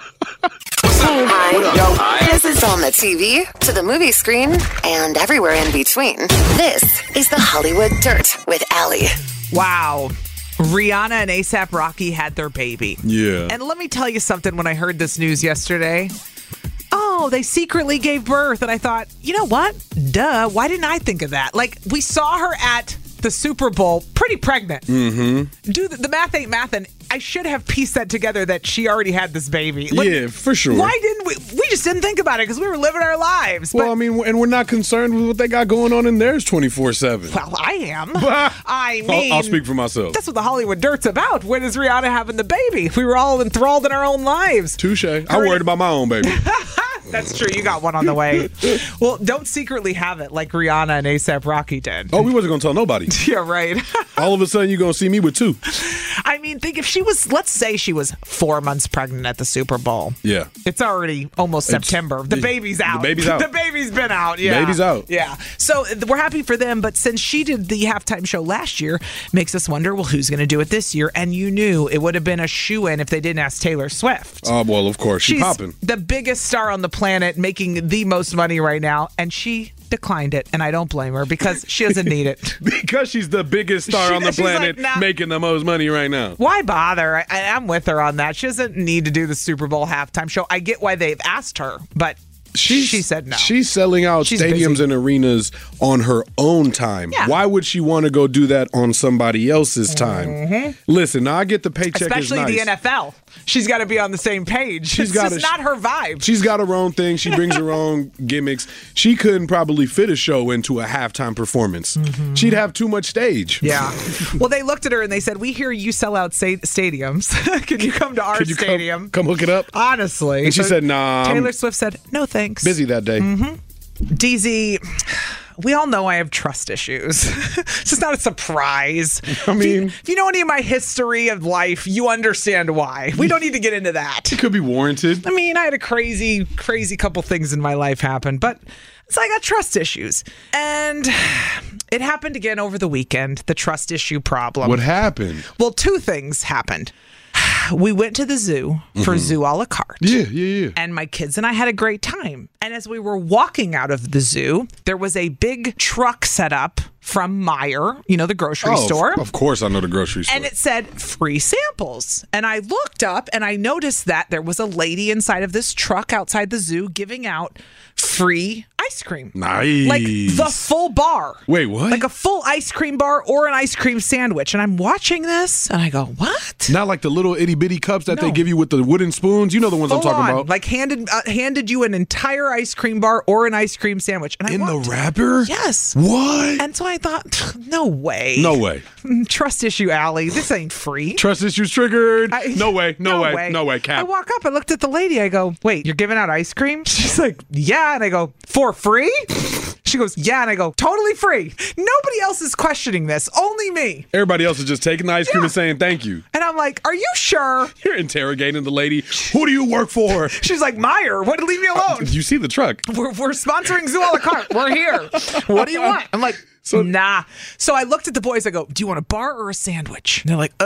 Speaker 2: Hi. This is on the TV, to the movie screen, and everywhere in between. This is the Hollywood Dirt with Allie.
Speaker 3: Wow. Rihanna and A$AP Rocky had their baby.
Speaker 4: Yeah.
Speaker 3: And let me tell you something when I heard this news yesterday. Oh, they secretly gave birth. And I thought, you know what? Duh. Why didn't I think of that? Like, we saw her at the Super Bowl pretty pregnant. Dude, the math ain't mathin'. I should have pieced that together that she already had this baby. Like,
Speaker 4: yeah, for sure.
Speaker 3: Why didn't we? We just didn't think about it because we were living our lives.
Speaker 4: Well, I mean, and we're not concerned with what they got going on in theirs 24/7.
Speaker 3: Well, I am. I mean,
Speaker 4: I'll speak for myself.
Speaker 3: That's what the Hollywood Dirt's about. When is Rihanna having the baby? We were all enthralled in our own lives.
Speaker 4: Touche. I'm worried about my own baby.
Speaker 3: That's true. You got one on the way. Well, don't secretly have it like Rihanna and A$AP Rocky did.
Speaker 4: Oh, we wasn't going to tell nobody.
Speaker 3: Yeah, right.
Speaker 4: All of a sudden, you're going to see me with 2.
Speaker 3: I mean, think if she was, let's say she was 4 months pregnant at the Super Bowl.
Speaker 4: Yeah.
Speaker 3: It's already almost September. The baby's out.
Speaker 4: The baby's out.
Speaker 3: The baby's been out. Yeah.
Speaker 4: Baby's out.
Speaker 3: Yeah. So we're happy for them. But since she did the halftime show last year, makes us wonder, well, who's going to do it this year? And you knew it would have been a shoo-in if they didn't ask Taylor Swift.
Speaker 4: Oh, well, of course. She's popping.
Speaker 3: The biggest star on the planet, making the most money right now. And she declined it, and I don't blame her because she doesn't need it.
Speaker 4: Because she's the biggest star on the planet,
Speaker 3: like, nah,
Speaker 4: making the most money right now.
Speaker 3: Why bother? I'm with her on that. She doesn't need to do the Super Bowl halftime show. I get why they've asked her, but she said no.
Speaker 4: She's selling out stadiums
Speaker 3: busy.
Speaker 4: and arenas on her own time.
Speaker 3: Yeah.
Speaker 4: Why would she want to go do that on somebody else's time?
Speaker 3: Mm-hmm.
Speaker 4: Listen, now I get the paycheck
Speaker 3: Especially
Speaker 4: is nice.
Speaker 3: the NFL. She's got to be on the same page. It's just not her vibe.
Speaker 4: She's got her own thing. She brings her own gimmicks. She couldn't probably fit a show into a halftime performance. Mm-hmm. She'd have too much stage.
Speaker 3: Yeah. Well, they looked at her and they said, we hear you sell out stadiums. Can you come to our stadium?
Speaker 4: Come hook it up?
Speaker 3: Honestly.
Speaker 4: And she said, nah.
Speaker 3: Taylor Swift said, no thanks.
Speaker 4: Busy that day.
Speaker 3: Mm-hmm. DZ, we all know I have trust issues. It's just not a surprise.
Speaker 4: I mean,
Speaker 3: if you know any of my history of life, you understand why. We don't need to get into that.
Speaker 4: It could be warranted.
Speaker 3: I mean, I had a crazy couple things in my life happen, but I got trust issues. And it happened again over the weekend, the trust issue problem.
Speaker 4: What happened?
Speaker 3: Well, 2 things happened. We went to the zoo for zoo a la carte.
Speaker 4: Yeah.
Speaker 3: And my kids and I had a great time. And as we were walking out of the zoo, there was a big truck set up from Meijer, the grocery store.
Speaker 4: Of course I know the grocery store.
Speaker 3: And it said free samples. And I looked up and I noticed that there was a lady inside of this truck outside the zoo giving out free ice cream.
Speaker 4: Nice.
Speaker 3: Like the full bar.
Speaker 4: Wait, what?
Speaker 3: Like a full ice cream bar or an ice cream sandwich. And I'm watching this and I go, what?
Speaker 4: Not like the little itty bitty cups that they give you with the wooden spoons. You know the ones I'm talking about.
Speaker 3: Like handed you an entire ice cream bar or an ice cream sandwich. And
Speaker 4: in the wrapper?
Speaker 3: Yes.
Speaker 4: What?
Speaker 3: And so I thought, no way.
Speaker 4: No way.
Speaker 3: Trust issue, Allie. This ain't free.
Speaker 4: Trust issues triggered. No way, Cap.
Speaker 3: I walk up, I looked at the lady, I go, wait, you're giving out ice cream? She's like, yeah. And I go, for free? She goes, yeah. And I go, totally free. Nobody else is questioning this. Only me.
Speaker 4: Everybody else is just taking the ice cream and saying thank you.
Speaker 3: And I'm like, are you sure?
Speaker 4: You're interrogating the lady. Who do you work for?
Speaker 3: She's like, Meijer. What? Leave me alone.
Speaker 4: You see the truck.
Speaker 3: We're sponsoring Zoo a la carte. We're here. What do you want? I'm like, nah. So I looked at the boys. I go, do you want a bar or a sandwich? And they're like,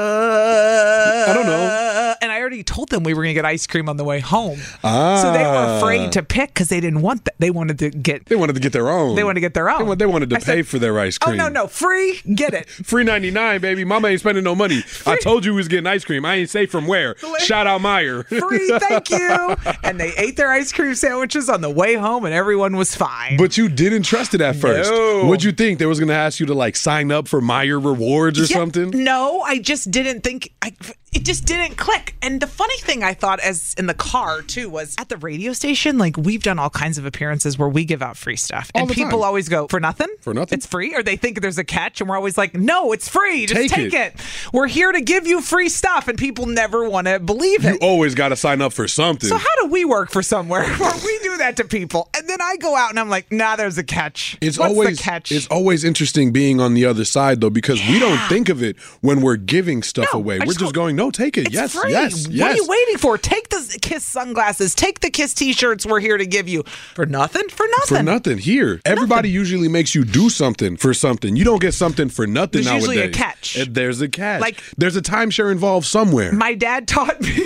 Speaker 4: I don't know.
Speaker 3: And I already told them we were going to get ice cream on the way home. So they were afraid to pick because they didn't want that. They wanted to get their own. They wanted to get their own.
Speaker 4: They wanted to pay for their ice cream.
Speaker 3: Oh, no. Free. Get it.
Speaker 4: Free 99, baby. Mama ain't spending no money. I told you we was getting ice cream. I ain't say from where. Shout out Meijer.
Speaker 3: Free. Thank you. And they ate their ice cream sandwiches on the way home and everyone was fine.
Speaker 4: But you didn't trust it at first.
Speaker 3: No.
Speaker 4: What'd you think? They was going to ask you to sign up for Meijer rewards or something?
Speaker 3: No, I just didn't think. It just didn't click. And the funny thing I thought as in the car too was at the radio station, we've done all kinds of appearances where we give out free stuff. And people always go, for nothing?
Speaker 4: For nothing?
Speaker 3: It's free? Or they think there's a catch and we're always like, no, it's free. Just take it. We're here to give you free stuff and people never want to believe it.
Speaker 4: You always got to sign up for something.
Speaker 3: So how do we work for somewhere where we do that to people? And then I go out and I'm like, nah, there's a catch. What's the catch?
Speaker 4: It's always interesting being on the other side though, because we don't think of it when we're giving stuff away. We're just going, no, take it. Yes,
Speaker 3: free.
Speaker 4: yes.
Speaker 3: What are you waiting for? Take the Kiss sunglasses. Take the Kiss t-shirts we're here to give you. For nothing? For nothing.
Speaker 4: For nothing. Here. Everybody usually makes you do something for something. You don't get something for nothing nowadays.
Speaker 3: There's usually a catch.
Speaker 4: There's a catch. There's a timeshare involved somewhere.
Speaker 3: My dad taught me.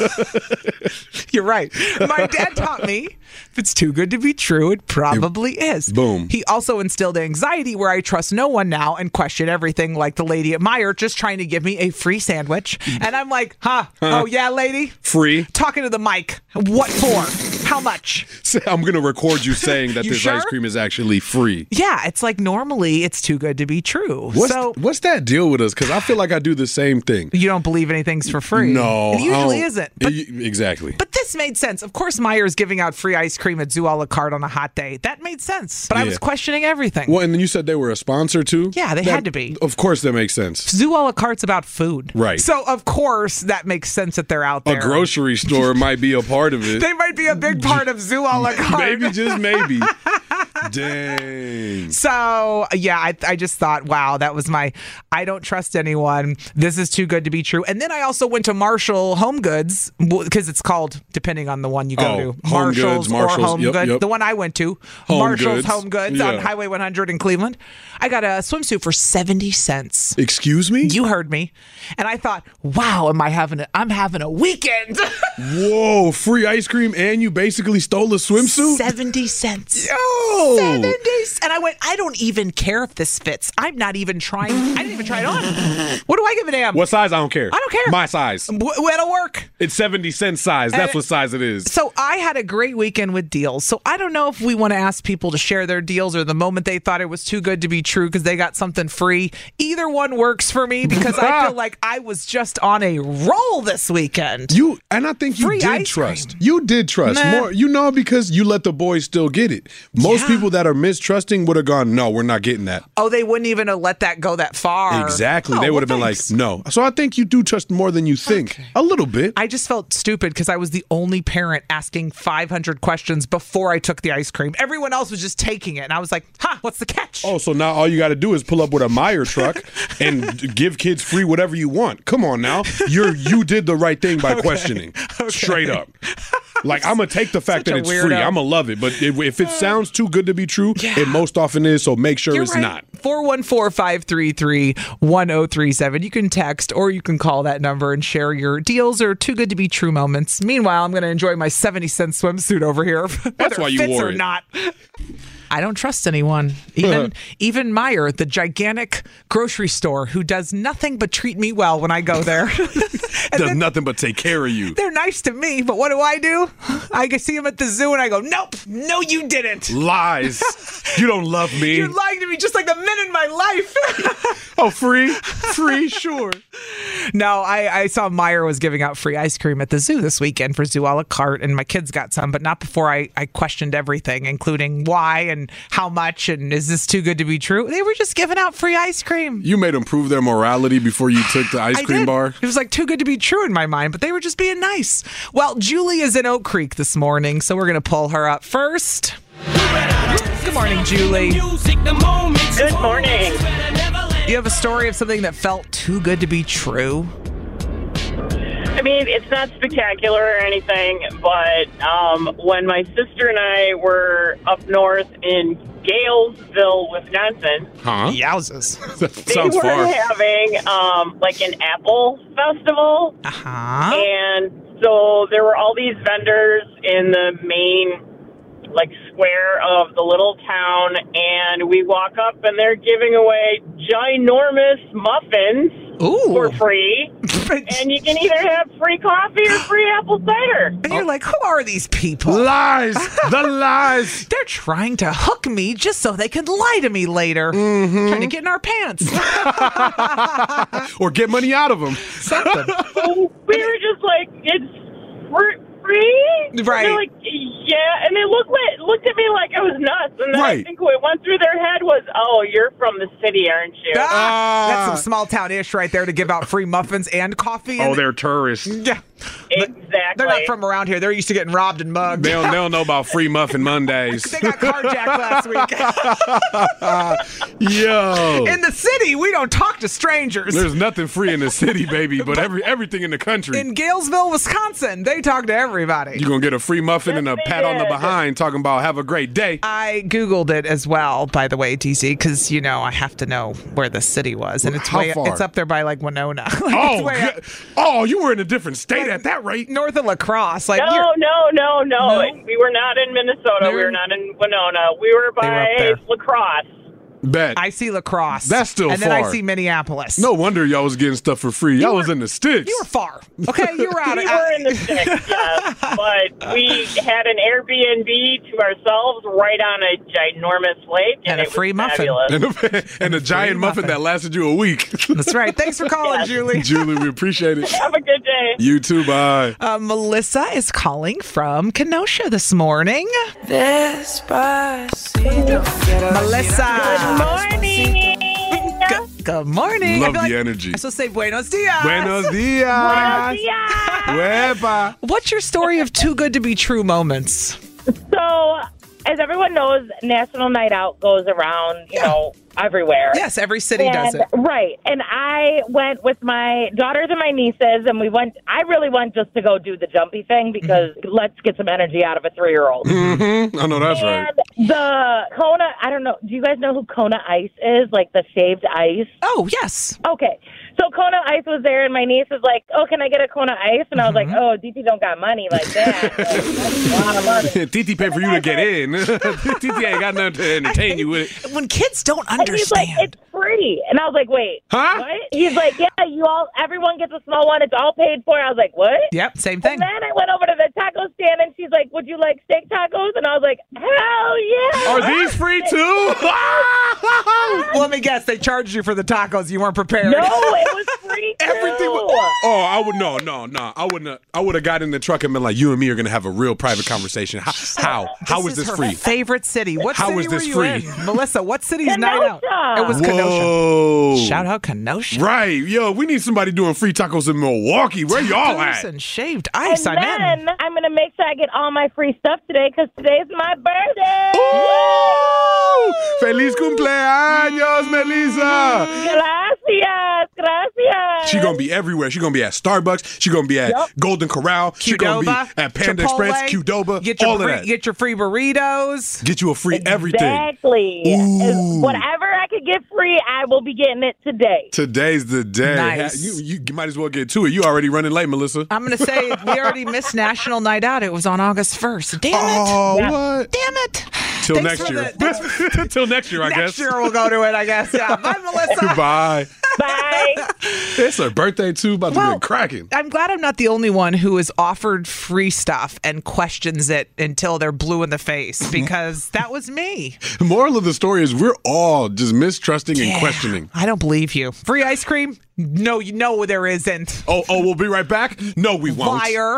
Speaker 3: You're right. My dad taught me if it's too good to be true, it probably is.
Speaker 4: Boom.
Speaker 3: He also instilled anxiety where I trust no one now and question everything, like the lady at Meijer just trying to give me a free sandwich. And I'm like, oh yeah, lady?
Speaker 4: Free.
Speaker 3: Talking to the mic. What for? How much?
Speaker 4: I'm going to record you saying that this ice cream is actually free.
Speaker 3: Yeah, it's like normally it's too good to be true.
Speaker 4: What's that deal with us? Because I feel like I do the same thing.
Speaker 3: You don't believe anything's for free.
Speaker 4: No.
Speaker 3: It usually isn't.
Speaker 4: Exactly.
Speaker 3: But this made sense. Of course, Meijer's giving out free ice cream at Zoo a la carte on a hot day. That made sense. But I was questioning everything.
Speaker 4: Well, and then you said they were a sponsor too?
Speaker 3: Yeah, they had to be.
Speaker 4: Of course that makes sense.
Speaker 3: Zoo a la carte's about food.
Speaker 4: Right.
Speaker 3: So, of course, that makes sense that they're out there.
Speaker 4: A grocery store might be a part of it.
Speaker 3: They might be a big part of Zoo a la carte.
Speaker 4: Maybe, just maybe. Dang.
Speaker 3: So, yeah, I just thought, wow, that was my I don't trust anyone. This is too good to be true. And then I also went to Marshall Home Goods, because it's called, depending on the one you go to, Marshalls or Home Goods.
Speaker 4: Yep.
Speaker 3: The one I went to, Marshall's Home Goods on Highway 100 in Cleveland. I got a swimsuit for 70 cents.
Speaker 4: Excuse me?
Speaker 3: You heard me. And I thought, wow, I'm having a weekend.
Speaker 4: Whoa, free ice cream and you basically stole a swimsuit?
Speaker 3: 70 cents.
Speaker 4: Yo!
Speaker 3: 70 cents. And I went, I don't even care if this fits. I'm not even trying. I didn't even try it on. What do I give a damn?
Speaker 4: What size? I don't care.
Speaker 3: I don't care.
Speaker 4: My size.
Speaker 3: It'll work.
Speaker 4: It's 70 cent size. That's what size it is.
Speaker 3: So I had a great weekend with deals. So I don't know if we want to ask people to share their deals or the moment they thought it was too good to be true because they got something free. Either one works for me because I feel like I was just on a roll this weekend.
Speaker 4: And I think you
Speaker 3: Free
Speaker 4: did
Speaker 3: ice
Speaker 4: trust.
Speaker 3: cream.
Speaker 4: You did trust more, because you let the boys still get it. Most people that are mistrusting would have gone, no, we're not getting that.
Speaker 3: Oh, they wouldn't even have let that go that far.
Speaker 4: Exactly. They would have been like, no. So I think you do trust more than you think. A little bit.
Speaker 3: I just felt stupid because I was the only parent asking 500 questions before I took the ice cream. Everyone else was just taking it. And I was like, what's the catch?
Speaker 4: Oh, so now all you got to do is pull up with a Meijer truck and give kids free whatever you want. Come on now. You did the right thing by questioning. Straight up. Like, I'm going to take the fact that it's free. I'm going to love it. But if it sounds too good to be true, it most often is, so make sure it's not.
Speaker 3: 414-533-1037. You can text or you can call that number and share your deals or too good to be true moments. Meanwhile, I'm going to enjoy my 70-cent swimsuit over here.
Speaker 4: That's why you wore
Speaker 3: or
Speaker 4: it.
Speaker 3: Not. I don't trust anyone. Even Meijer, the gigantic grocery store who does nothing but treat me well when I go there.
Speaker 4: Does nothing but take care of you.
Speaker 3: They're nice to me, but what do? I see them at the zoo and I go, nope, no, you didn't.
Speaker 4: Lies. You don't love me.
Speaker 3: You're lying to me just like the men in my life.
Speaker 4: Oh, free? Free, sure.
Speaker 3: No, I saw Meijer was giving out free ice cream at the zoo this weekend for Zoo a la carte, and my kids got some, but not before I questioned everything, including why and how much, and is this too good to be true? They were just giving out free ice cream.
Speaker 4: You made them prove their morality before you took the ice cream bar?
Speaker 3: It was like too good to be true in my mind, but they were just being nice. Well, Julie is in Oak Creek this morning, so we're going to pull her up first. Good morning, Julie.
Speaker 12: Good morning.
Speaker 3: You have a story of something that felt too good to be true?
Speaker 12: I mean, it's not spectacular or anything, but when my sister and I were up north in Galesville, Wisconsin,
Speaker 3: Yowzes.
Speaker 4: Sounds far.
Speaker 12: They were having like an apple festival, and so there were all these vendors in the main square of the little town, and we walk up and they're giving away ginormous muffins for free. And you can either have free coffee or free apple cider.
Speaker 3: And you're like, who are these people?
Speaker 4: Lies! The lies!
Speaker 3: They're trying to hook me just so they can lie to me later. Trying to get in our pants.
Speaker 4: Or get money out of them.
Speaker 3: Something.
Speaker 12: So we were just like, it's free?
Speaker 3: Right.
Speaker 12: They're like, yeah. And they looked at me like I was nuts. And then I think what went through their head was, oh, you're from the city, aren't you?
Speaker 3: That's some small town-ish right there to give out free muffins and coffee.
Speaker 4: Oh, they're tourists.
Speaker 3: Yeah.
Speaker 12: Exactly.
Speaker 3: They're not from around here. They're used to getting robbed and mugged.
Speaker 4: They don't know about free muffin Mondays.
Speaker 3: They got carjacked last week.
Speaker 4: Yo.
Speaker 3: In the city, we don't talk to strangers.
Speaker 4: There's nothing free in the city, baby, but everything in the country.
Speaker 3: In Galesville, Wisconsin, they talk to everybody.
Speaker 4: You're going to get a free muffin and a pat on the behind talking about have a great day.
Speaker 3: I Googled it as well, by the way, TC, because, I have to know where the city was. And it's
Speaker 4: How far?
Speaker 3: It's up there by, Winona.
Speaker 4: You were in a different state at that rate.
Speaker 3: North of La Crosse.
Speaker 12: No. We were not in Minnesota. We were not in Winona. We were by La Crosse.
Speaker 4: Bet.
Speaker 3: I see La Crosse.
Speaker 4: That's still far.
Speaker 3: And then I see Minneapolis.
Speaker 4: No wonder y'all was getting stuff for free. Y'all was in the sticks.
Speaker 3: You were far. Okay, you were out.
Speaker 12: We were in the sticks, yes. But we had an Airbnb to ourselves right on a ginormous lake. And
Speaker 3: a free muffin.
Speaker 4: And a giant muffin that lasted you a week.
Speaker 3: That's right. Thanks for calling, Julie.
Speaker 4: Julie, we appreciate it.
Speaker 12: Have a good day. day.
Speaker 4: You too, bye.
Speaker 3: Melissa is calling from Kenosha this morning. Melissa.
Speaker 13: Good morning.
Speaker 3: Good morning.
Speaker 4: Love the energy.
Speaker 3: I'm supposed to say buenos dias.
Speaker 4: Buenos dias.
Speaker 13: Buenos dias.
Speaker 4: Huepa.
Speaker 3: What's your story of too good to be true moments?
Speaker 13: So, as everyone knows, National Night Out goes around, you know, everywhere.
Speaker 3: Yes, every city does it.
Speaker 13: Right. And I went with my daughters and my nieces, and I really went just to go do the jumpy thing because let's get some energy out of a 3-year-old.
Speaker 4: Mm-hmm. I know that's right.
Speaker 13: The Kona, I don't know, do you guys know who Kona Ice is? Like the shaved ice?
Speaker 3: Oh, yes.
Speaker 13: Okay. So Kona Ice was there, and my niece was like, oh, can I get a Kona Ice? And I was like, oh, DT don't got money like that. That's a lot of money.
Speaker 4: TT paid for you to get in. TT ain't got nothing to entertain you with.
Speaker 3: When kids don't understand.
Speaker 13: And he's like, it's free. And I was like, wait, what? He's like, yeah, everyone gets a small one. It's all paid for. I was like, what?
Speaker 3: Yep, same thing.
Speaker 13: And then I went over to the taco stand, and she's like, would you like steak tacos? And I was like, hell yeah.
Speaker 4: Are these free too?
Speaker 3: Well, let me guess. They charged you for the tacos. You weren't prepared.
Speaker 13: No, it was free too.
Speaker 4: Everything was, I would no. I wouldn't. I would have got in the truck and been like, you and me are gonna have a real private conversation. How is this
Speaker 3: her
Speaker 4: free?
Speaker 3: Favorite city. What
Speaker 4: How
Speaker 3: city
Speaker 4: is this
Speaker 3: were you
Speaker 4: free?
Speaker 3: in? Melissa, what city's night out? It was
Speaker 4: Whoa.
Speaker 3: Kenosha. Shout out Kenosha.
Speaker 4: Right. Yo, we need somebody doing free tacos in Milwaukee. Where y'all at?
Speaker 3: And shaved ice.
Speaker 13: And then I'm going to make sure I get all my free stuff today because today's my birthday.
Speaker 4: Ooh! Feliz cumpleaños, Melissa.
Speaker 13: Gracias.
Speaker 4: She's going to be everywhere. She's going to be at Starbucks. She's going to be at Golden Corral. She's going to be at Panda Express, Qdoba, all of that.
Speaker 3: Get your free burritos.
Speaker 4: Get you a free everything.
Speaker 13: Exactly. Whatever I could get free, I will be getting it today.
Speaker 4: Today's the day.
Speaker 3: Nice.
Speaker 4: You might as well get to it. You already running late, Melissa.
Speaker 3: I'm going to say we already missed National Night Out. It was on August 1st. Damn it.
Speaker 4: Oh, what?
Speaker 3: Damn it.
Speaker 4: Till next year. Till next year, I guess.
Speaker 3: Next year we'll go to it, I guess. Yeah. Bye, Melissa.
Speaker 4: Bye.
Speaker 13: Bye.
Speaker 4: It's her birthday, too. About to be cracking.
Speaker 3: I'm glad I'm not the only one who is offered free stuff and questions it until they're blue in the face, because that was me.
Speaker 4: The moral of the story is we're all just mistrusting and questioning.
Speaker 3: I don't believe you. Free ice cream? No, there isn't.
Speaker 4: Oh, we'll be right back? No, we won't.
Speaker 3: Liar.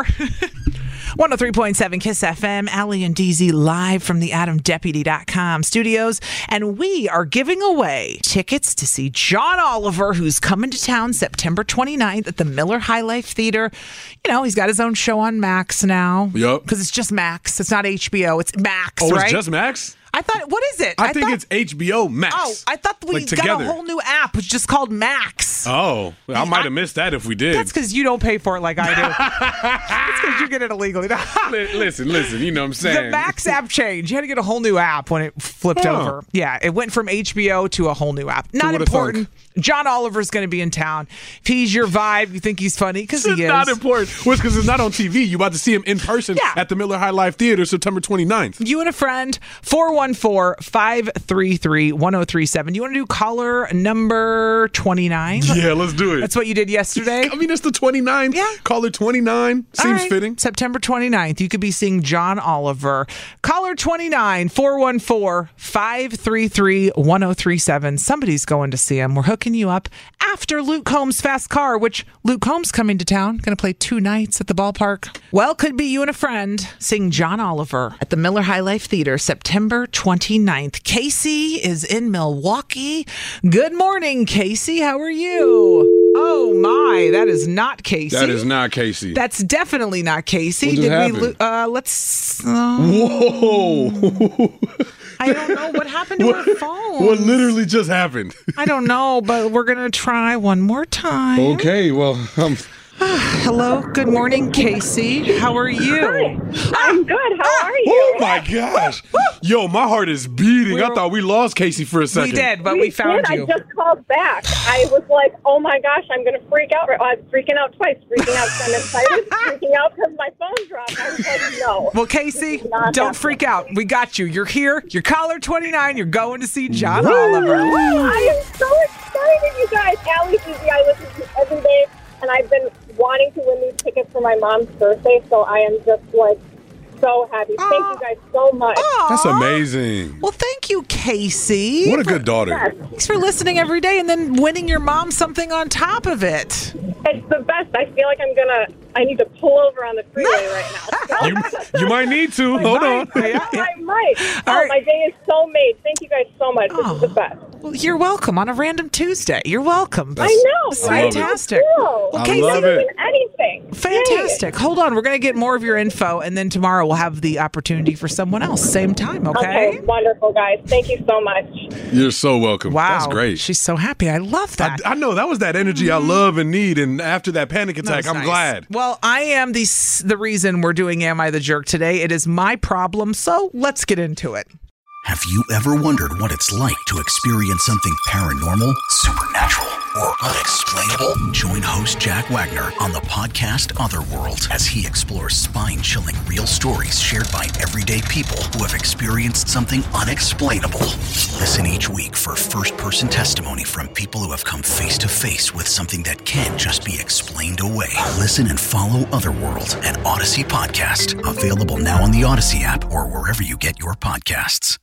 Speaker 3: 103.7 KISS FM, Allie and DZ live from the AdamDeputy.com studios. And we are giving away tickets to see John Oliver, who's coming to town September 29th at the Miller High Life Theater. You know, he's got his own show on Max now.
Speaker 4: Yep.
Speaker 3: Because it's just Max. It's not HBO. It's Max, right?
Speaker 4: Oh, it's just Max?
Speaker 3: I thought, what is it?
Speaker 4: I think it's HBO Max.
Speaker 3: Oh, I thought we got a whole new app. It's just called Max.
Speaker 4: Oh, I might have missed that if we did.
Speaker 3: That's because you don't pay for it like I do. It's because you get it illegally.
Speaker 4: Listen, you know what I'm saying.
Speaker 3: The Max app changed. You had to get a whole new app when it flipped over. Yeah, it went from HBO to a whole new app. Not important. John Oliver's going to be in town. If he's your vibe, you think he's funny, because he is.
Speaker 4: It's not important. Well, it's because it's not on TV. You're about to see him in person at the Miller High Life Theater September 29th.
Speaker 3: You and a friend, 414-533-1037. You want to do caller number 29?
Speaker 4: Yeah, let's do it.
Speaker 3: That's what you did yesterday?
Speaker 4: I mean, it's the 29th. Yeah. Caller 29. Seems fitting.
Speaker 3: September 29th. You could be seeing John Oliver. Caller 29, 414-533-1037. Somebody's going to see him. We're hooking you up after Luke Combs' Fast Car, which Luke Combs coming to town. Going to play 2 nights at the ballpark. Well, could be you and a friend seeing John Oliver at the Miller High Life Theater September 29th. Casey is in Milwaukee. Good morning, Casey. How are you? Oh, my. That is not Casey.
Speaker 4: That is not Casey.
Speaker 3: That's definitely not Casey.
Speaker 4: What just happened?
Speaker 3: Let's...
Speaker 4: Whoa.
Speaker 3: I don't know what happened to our phone.
Speaker 4: What literally just happened?
Speaker 3: I don't know, but we're going to try one more time.
Speaker 4: Okay, well,
Speaker 3: hello, good morning, Casey. How are you?
Speaker 5: Hi. I'm good. How are you?
Speaker 4: Oh my gosh. Yo, my heart is beating. I thought we lost Casey for a second.
Speaker 3: We did, but we found you.
Speaker 5: I just called back. I was like, oh my gosh, I'm going to freak out. I was freaking out twice. Freaking out because I'm excited. Freaking out because my phone dropped. I was like, no.
Speaker 3: Well, Casey, don't freak out. We got you. You're here. You're caller 29. You're going to see John Oliver.
Speaker 5: Woo! I am so excited, you guys. Allie, Susie, I listen to you every day, and I've been wanting to win these tickets for my mom's birthday, so I am just like so happy. Thank you guys so much.
Speaker 4: That's amazing.
Speaker 3: Well, thank you, Casey.
Speaker 4: What a good daughter.
Speaker 3: Thanks for listening every day and then winning your mom something on top of it.
Speaker 5: It's the best. I feel like I need to pull over on the freeway right now.
Speaker 4: You might need to. Hold on.
Speaker 5: I might. My day is so made. Thank you guys so much. This is the best.
Speaker 3: Well, you're welcome on a random Tuesday. You're welcome.
Speaker 5: I know.
Speaker 3: It's fantastic.
Speaker 5: Cool.
Speaker 3: Okay,
Speaker 4: I love it.
Speaker 5: Anything.
Speaker 3: Fantastic. Yay. Hold on. We're going to get more of your info, and then tomorrow we'll have the opportunity for someone else. Same time, okay?
Speaker 5: Okay, wonderful, guys. Thank you so much.
Speaker 4: You're so welcome.
Speaker 3: Wow.
Speaker 4: That's great.
Speaker 3: She's so happy. I love that.
Speaker 4: I know. That was that energy I love and need, and after that panic attack, I'm glad.
Speaker 3: Well, I am the reason we're doing Am I the Jerk today. It is my problem, so let's get into it.
Speaker 1: Have you ever wondered what it's like to experience something paranormal, supernatural, or unexplainable? Join host Jack Wagner on the podcast Otherworld as he explores spine-chilling real stories shared by everyday people who have experienced something unexplainable. Listen each week for first-person testimony from people who have come face-to-face with something that can't just be explained away. Listen and follow Otherworld, an Odyssey podcast. Available now on the Odyssey app or wherever you get your podcasts.